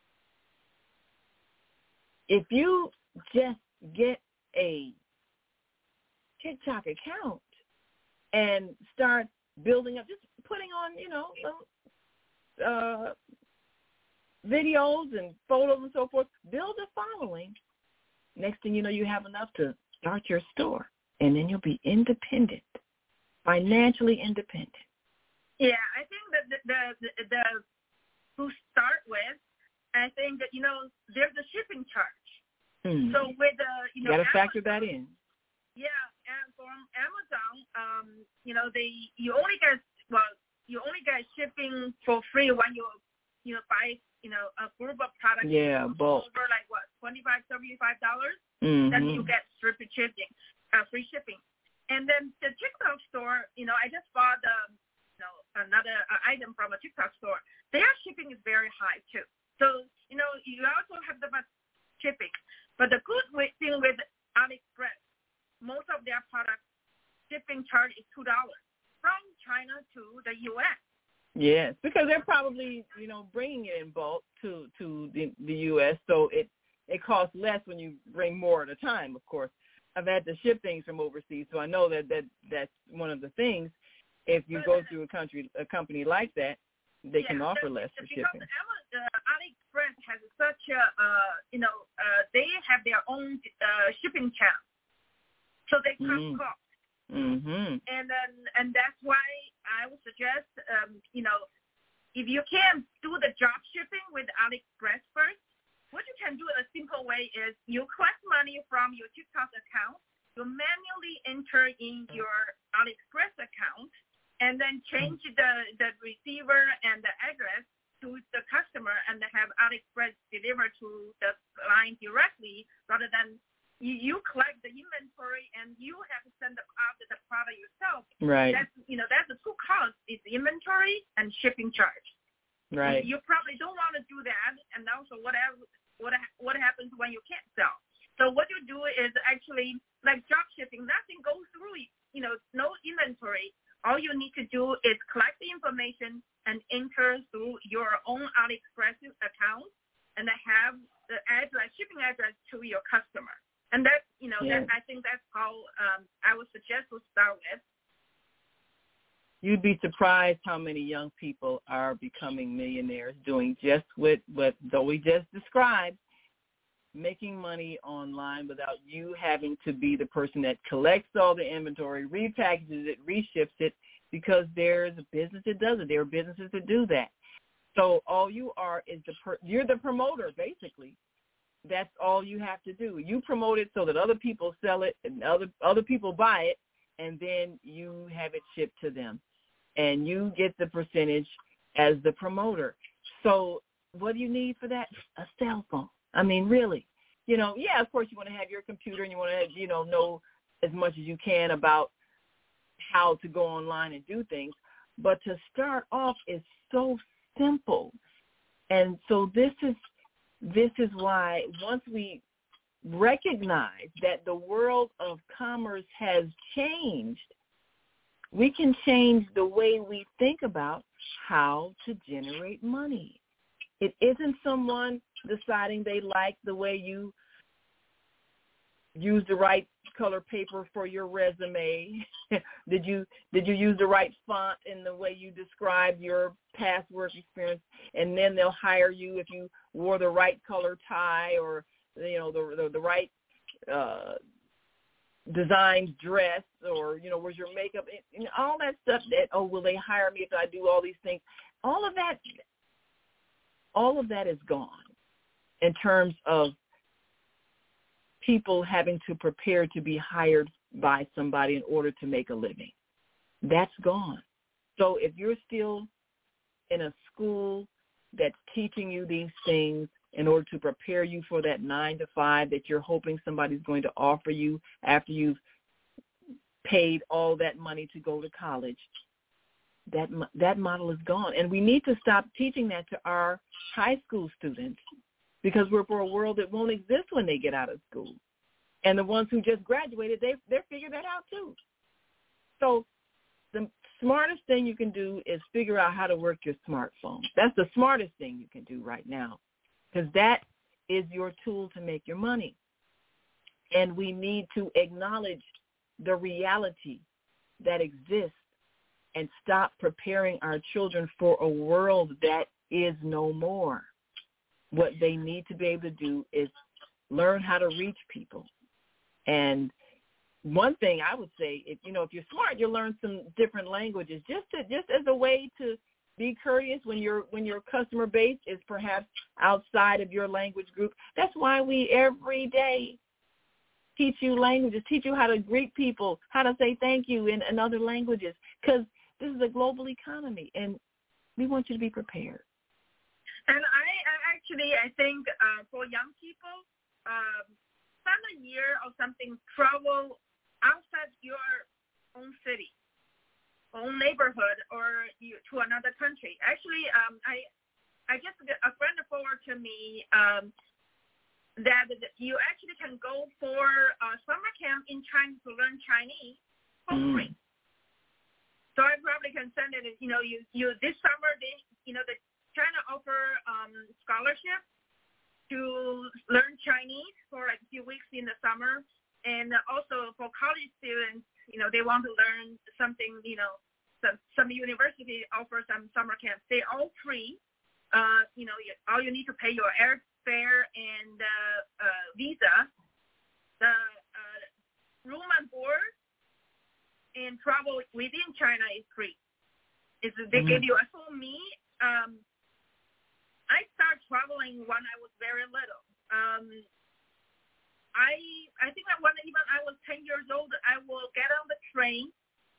if you just get a TikTok account and start building up, just putting on, videos and photos and so forth, build a following. Next thing you know, you have enough to start your store, and then you'll be independent, financially independent. Yeah, I think that the to start with, I think that there's a shipping charge. So with you got to factor that in. Yeah, and from Amazon, you only get shipping for free when you buy a group of products. Yeah, bulk. Over like what, $25, $75. Then you get free shipping. And then the TikTok store, I just bought another item from a TikTok store. Their shipping is very high too. So you also have the shipping. But the good thing with AliExpress, most of their products shipping charge is $2 from China to the U.S. Yes, because they're probably, bringing it in bulk to the U.S., so it costs less when you bring more at a time, of course. I've had to ship things from overseas, so I know that's one of the things. If you go through a company like that, they can offer less for shipping. Because AliExpress has such a, they have their own shipping channel, so they cut costs. And that's why I would suggest, if you can do the drop shipping with AliExpress first, what you can do in a simple way is you collect money from your TikTok account, you manually enter in your AliExpress account, and then change the receiver and the address to the customer, and have AliExpress deliver to the client directly, rather than you collect the inventory and you have to send out the product yourself. Right. That's the two costs: is inventory and shipping charge. Right. You probably don't want to do that, and also what happens when you can't sell. So what you do is actually like drop shipping. Nothing goes through. No inventory. All you need to do is collect the information and enter through your own AliExpress account, and have the shipping address to your customer. And that, I think that's how I would suggest to start with. You'd be surprised how many young people are becoming millionaires doing just what Zoe just described, making money online without you having to be the person that collects all the inventory, repackages it, reships it, because there's a business that does it. There are businesses that do that. So all you are is you're the promoter, basically. That's all you have to do. You promote it so that other people sell it and other people buy it, and then you have it shipped to them. And you get the percentage as the promoter. So what do you need for that? A cell phone. I mean, really. Of course you want to have your computer, and you want to, know as much as you can about how to go online and do things. But to start off is so simple. And so this is why once we recognize that the world of commerce has changed, we can change the way we think about how to generate money. It isn't someone deciding they like the way you use the right color paper for your resume. Did you use the right font in the way you described your past work experience? And then they'll hire you if you wore the right color tie or the right designed dress, or was your makeup, all that stuff. That will they hire me if I do all these things? All of that is gone in terms of people having to prepare to be hired by somebody in order to make a living. That's gone. So if you're still in a school that's teaching you these things in order to prepare you for that 9 to 5 that you're hoping somebody's going to offer you after you've paid all that money to go to college, that model is gone. And we need to stop teaching that to our high school students, because we're for a world that won't exist when they get out of school. And the ones who just graduated, they're figuring that out too. So the smartest thing you can do is figure out how to work your smartphone. That's the smartest thing you can do right now, because that is your tool to make your money. And we need to acknowledge the reality that exists and stop preparing our children for a world that is no more. What they need to be able to do is learn how to reach people. And one thing I would say, if you're smart, you'll learn some different languages just as a way to be courteous when your customer base is perhaps outside of your language group. That's why we every day teach you languages, teach you how to greet people, how to say thank you in other languages, because this is a global economy, and we want you to be prepared. And I think for young people, spend a year or something, travel outside your own city, own neighborhood, or to another country. Actually, I just a friend forwarded to me that you actually can go for a summer camp in China to learn Chinese for free. So I probably can send it. You this summer, the China offer scholarship to learn Chinese for like a few weeks in the summer, and also for college students, they want to learn something. Some university offer some summer camps. They're all free. All you need to pay your airfare and visa, the room and board, and travel within China is free. They give you. For me, I started traveling when I was very little. I think that when even I was 10 years old, I will get on the train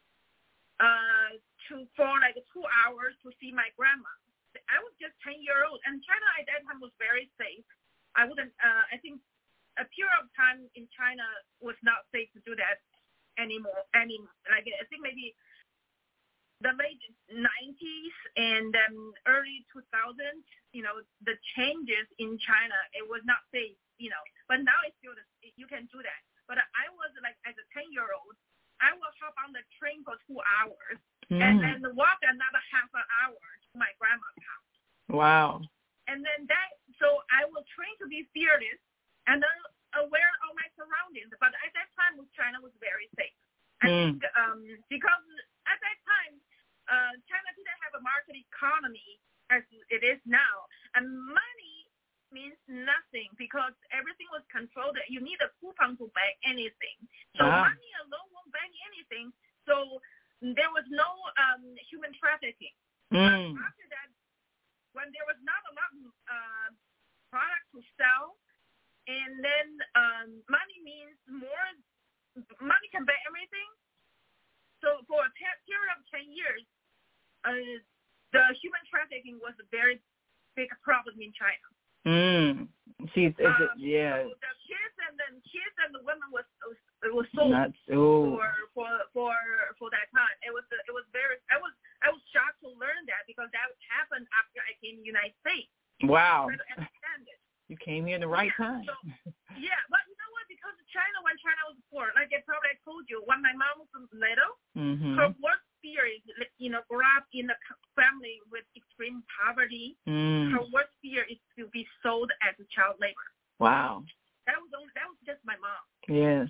for like 2 hours to see my grandma. I was just 10 years old, and China at that time was very safe. I think a period of time in China was not safe to do that anymore. I think maybe the late 90s and early 2000s, the changes in China, it was not safe, but now it's still, you can do that. But I was like, as a 10-year-old, I will hop on the train for 2 hours and then walk another half an hour to my grandma's house. Wow. And then so I will train to be fearless and then aware of my surroundings. But at that time, China was very safe. I think because at that time, China didn't have a market economy as it is now. And money means nothing because everything was controlled. You need a coupon to buy anything. So money alone won't buy anything. So there was no human trafficking. After that, when there was not a lot of product to sell, and then money means more. Money can buy everything. So for a period of 10 years, the human trafficking was a very big problem in China. So the kids and the women was old oh. for that time. It was very. I was shocked to learn that because that happened after I came to the United States. Wow. I don't understand it. You came here in the right time. So, yeah, but you know what? Because when China was born, like I told you, when my mom was little, her worst fear is, grow up in a family with extreme poverty. Her worst fear is to be sold as a child labor. Wow. That was just my mom. Yes.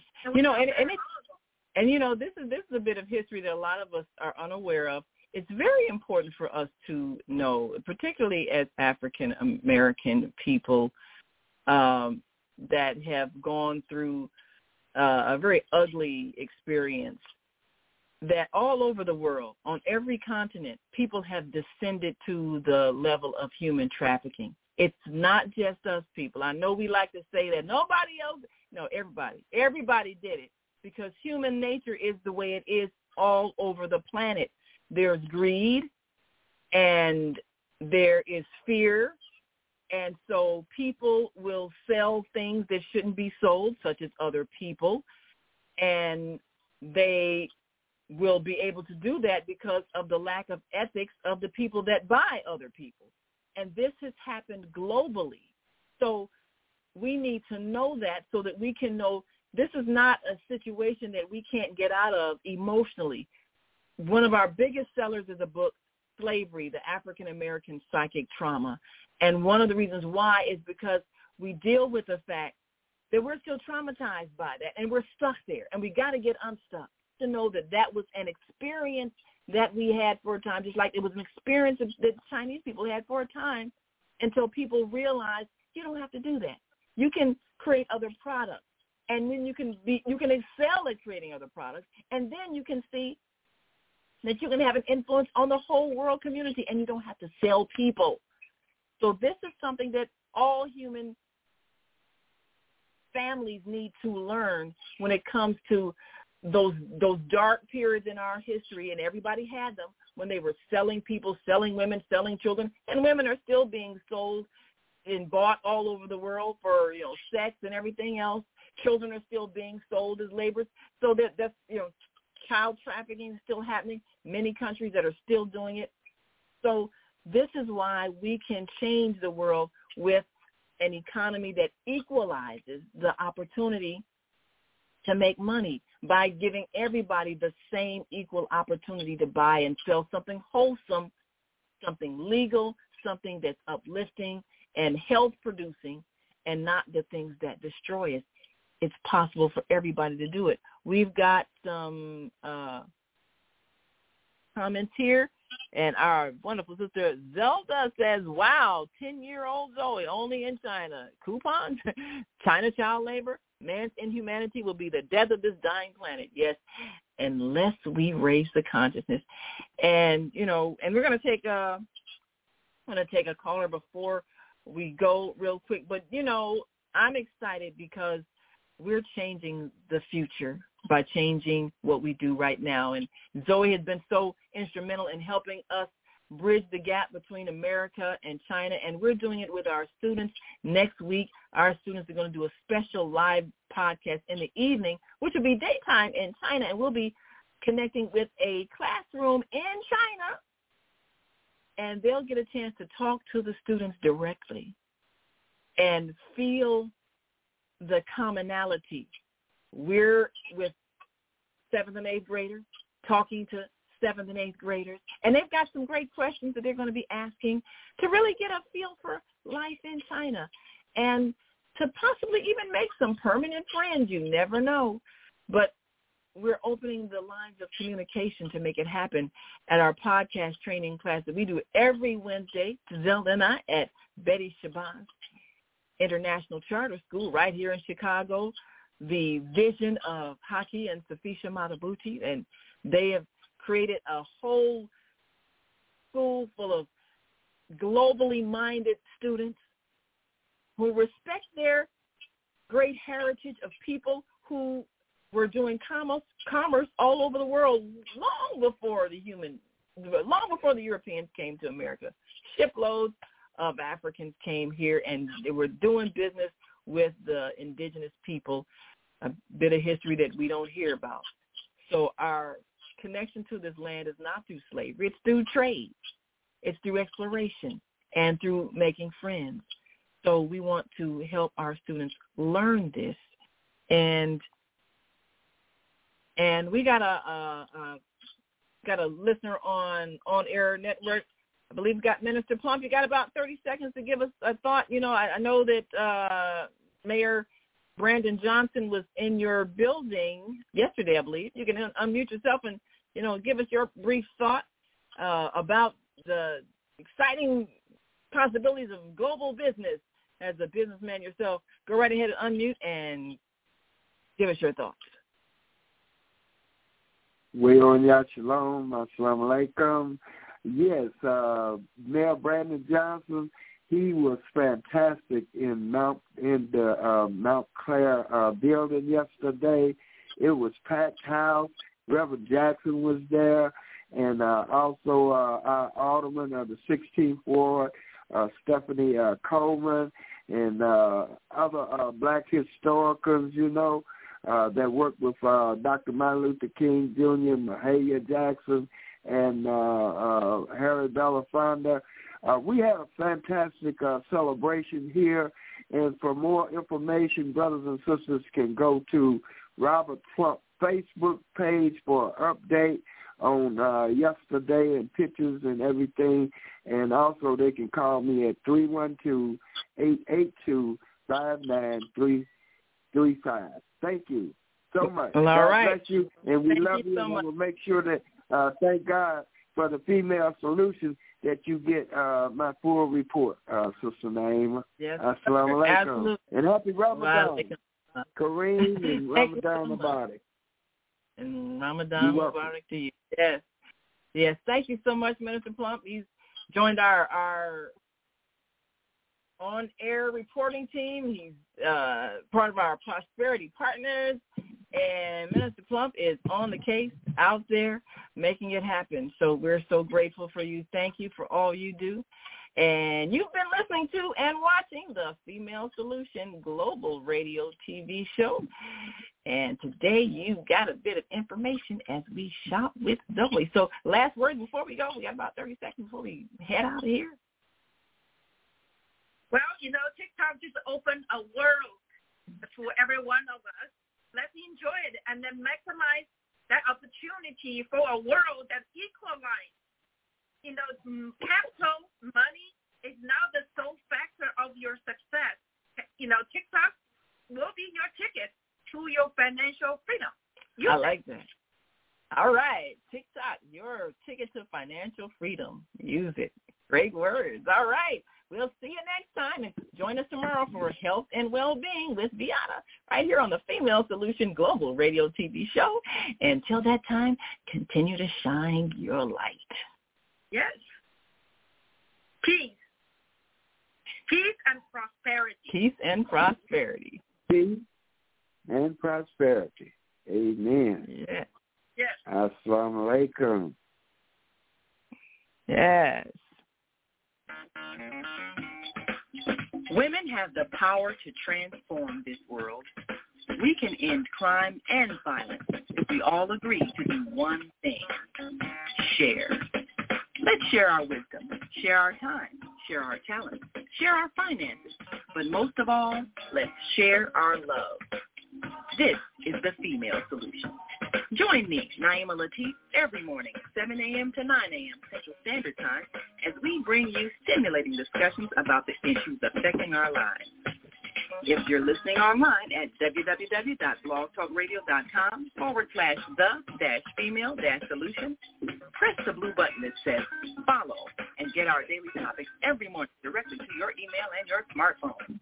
This is a bit of history that a lot of us are unaware of. It's very important for us to know, particularly as African American people that have gone through a very ugly experience, that all over the world, on every continent, people have descended to the level of human trafficking. It's not just us people. I know we like to say that nobody else. No, everybody. Everybody did it because human nature is the way it is all over the planet. There's greed and there is fear. And so people will sell things that shouldn't be sold, such as other people. And they will be able to do that because of the lack of ethics of the people that buy other people. And this has happened globally. So we need to know that so that we can know this is not a situation that we can't get out of emotionally. One of our biggest sellers is a book, Slavery, the African American Psychic Trauma. And one of the reasons why is because we deal with the fact that we're still traumatized by that and we're stuck there and we got to get unstuck to know that that was an experience that we had for a time, just like it was an experience that Chinese people had for a time until people realized you don't have to do that. You can create other products and then you can excel at creating other products and then you can see that you can have an influence on the whole world community and you don't have to sell people. So this is something that all human families need to learn when it comes to those dark periods in our history, and everybody had them when they were selling people, selling women, selling children, and women are still being sold and bought all over the world for sex and everything else. Children are still being sold as laborers. So that's child trafficking is still happening. Many countries that are still doing it. So this is why we can change the world with an economy that equalizes the opportunity to make money by giving everybody the same equal opportunity to buy and sell something wholesome, something legal, something that's uplifting and health producing, and not the things that destroy us. It's possible for everybody to do it. We've got some comments here, and our wonderful sister Zelda says, wow, 10-year-old Zoe, only in China. Coupons, China child labor, man's inhumanity will be the death of this dying planet. Yes, unless we raise the consciousness. And, and we're going to take a caller before we go real quick. But, I'm excited because we're changing the future by changing what we do right now. And Zoe has been so instrumental in helping us bridge the gap between America and China, and we're doing it with our students. Next week, our students are going to do a special live podcast in the evening, which will be daytime in China, and we'll be connecting with a classroom in China, and they'll get a chance to talk to the students directly and feel the commonality. We're with 7th and 8th graders talking to 7th and 8th graders, and they've got some great questions that they're going to be asking to really get a feel for life in China and to possibly even make some permanent friends. You never know. But we're opening the lines of communication to make it happen at our podcast training class that we do every Wednesday, Zelda and I, at Betty Shabazz International Charter School right here in Chicago, the vision of Haki and Safisha Matabuchi, and they have created a whole school full of globally minded students who respect their great heritage of people who were doing commerce all over the world long before the Europeans came to America. Shiploads of Africans came here, and they were doing business with the indigenous people a bit of history that we don't hear about. So our connection to this land is not through slavery. It's through trade. It's through exploration and through making friends. So we want to help our students learn this. And we got a listener on Air Network. I believe we got Minister Plump. You got about 30 seconds to give us a thought. You know, I know that Mayor Brandon Johnson was in your building yesterday, I believe. You can unmute yourself and, you know, give us your brief thought about the exciting possibilities of global business as a businessman yourself. Go right ahead and unmute and give us your thoughts. Wayon Ya Shalom, Assalamu Alaikum. Yes, Mayor Brandon Johnson, he was fantastic in the Mount Clair building yesterday. It was packed house. Reverend Jackson was there, and also our alderman of the 16th Ward, Stephanie Coleman, and other black historians, you know, that work with Dr. Martin Luther King Jr., Mahalia Jackson, and Harry Belafonte. We had a fantastic celebration here, and for more information, brothers and sisters can go to Robert Plump Facebook page for an update on yesterday and pictures and everything, and also they can call me at 312-882-5935. Thank you so much. Well, God right. bless you, and we love you, so and much. we'll make sure that, thank God for the female solution, that you get my full report, Sister Naima. Yes, Assalamu alaikum. absolutely. And happy Ramadan. Kareem and Ramadan Mubarak. And Ramadan Mubarak to you. Yes. Yes. Thank you so much, Minister Plump. He's joined our on-air reporting team. He's part of our prosperity partners. And Minister Plump is on the case, out there, making it happen. So we're so grateful for you. Thank you for all you do. And you've been listening to and watching the Female Solution Global Radio TV show. And today you got a bit of information as we shop with Zoe. So last word before we go. We got about 30 seconds before we head out of here. Well, you know, TikTok just opened a world for every one of us. Let's enjoy it and then maximize that opportunity for a world that's equalized. You know, capital, money is now the sole factor of your success. You know, TikTok will be your ticket to your financial freedom. I like that. All right. TikTok, your ticket to financial freedom. Use it. Great words. All right. We'll see you next time, and join us tomorrow for Health and Well-Being with Viana right here on the Female Solution Global Radio TV show. Until that time, continue to shine your light. Yes. Peace. Peace and prosperity. Peace and prosperity. Peace and prosperity. Amen. Yes. Yes. Assalamu alaikum. Yes. Women have the power to transform this world. We can end crime and violence if we all agree to do one thing: share. Let's share our wisdom, share our time, share our talents, share our finances, but most of all, let's share our love. This is the Female Solution. Join me, Naima Latif, every morning, 7 a.m. to 9 a.m. Central Standard Time, as we bring you stimulating discussions about the issues affecting our lives. If you're listening online at www.blogtalkradio.com/the-female-solution, press the blue button that says follow and get our daily topics every morning directly to your email and your smartphone.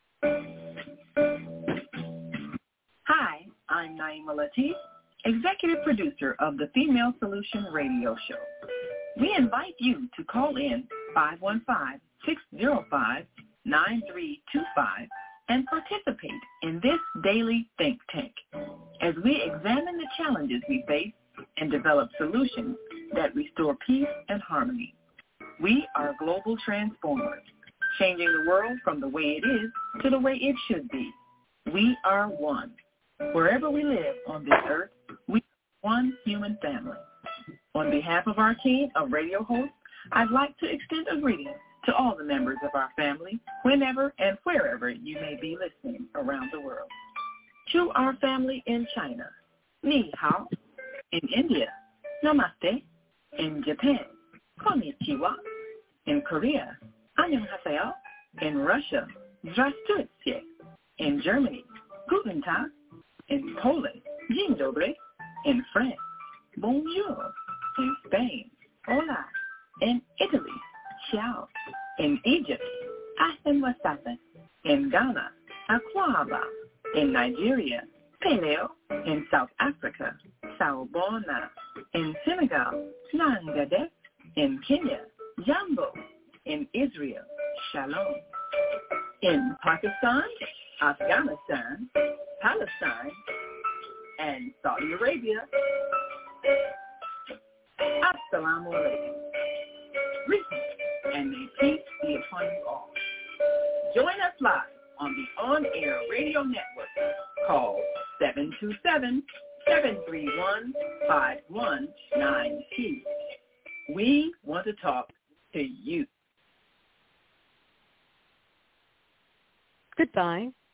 Hi, I'm Naima Latif, executive producer of the Female Solution Radio Show. We invite you to call in 515-605-9325 and participate in this daily think tank as we examine the challenges we face and develop solutions that restore peace and harmony. We are global transformers, changing the world from the way it is to the way it should be. We are one. Wherever we live on this earth, we are one human family. On behalf of our team of radio hosts, I'd like to extend a greeting to all the members of our family, whenever and wherever you may be listening around the world. To our family in China, Ni Hao. In India, Namaste. In Japan, Konnichiwa. In Korea, Annyeonghaseyo. In Russia, Здравствуйте. In Germany, Guten Tag. In Poland, Dzień dobry. In France, Bonjour. In Spain, Hola. In Italy, Ciao. In Egypt, Ahlan wa sahlan. In Ghana, Akwaba. In Nigeria, Peleo. In South Africa, Sawubona. In Senegal, Nangade. In Kenya, Jambo. In Israel, Shalom. In Pakistan, Afghanistan, Palestine, and Saudi Arabia, Assalamu alaikum. Greetings, and may peace be upon you all. Join us live on the on-air radio network called 727-731-5192. We want to talk to you. Goodbye.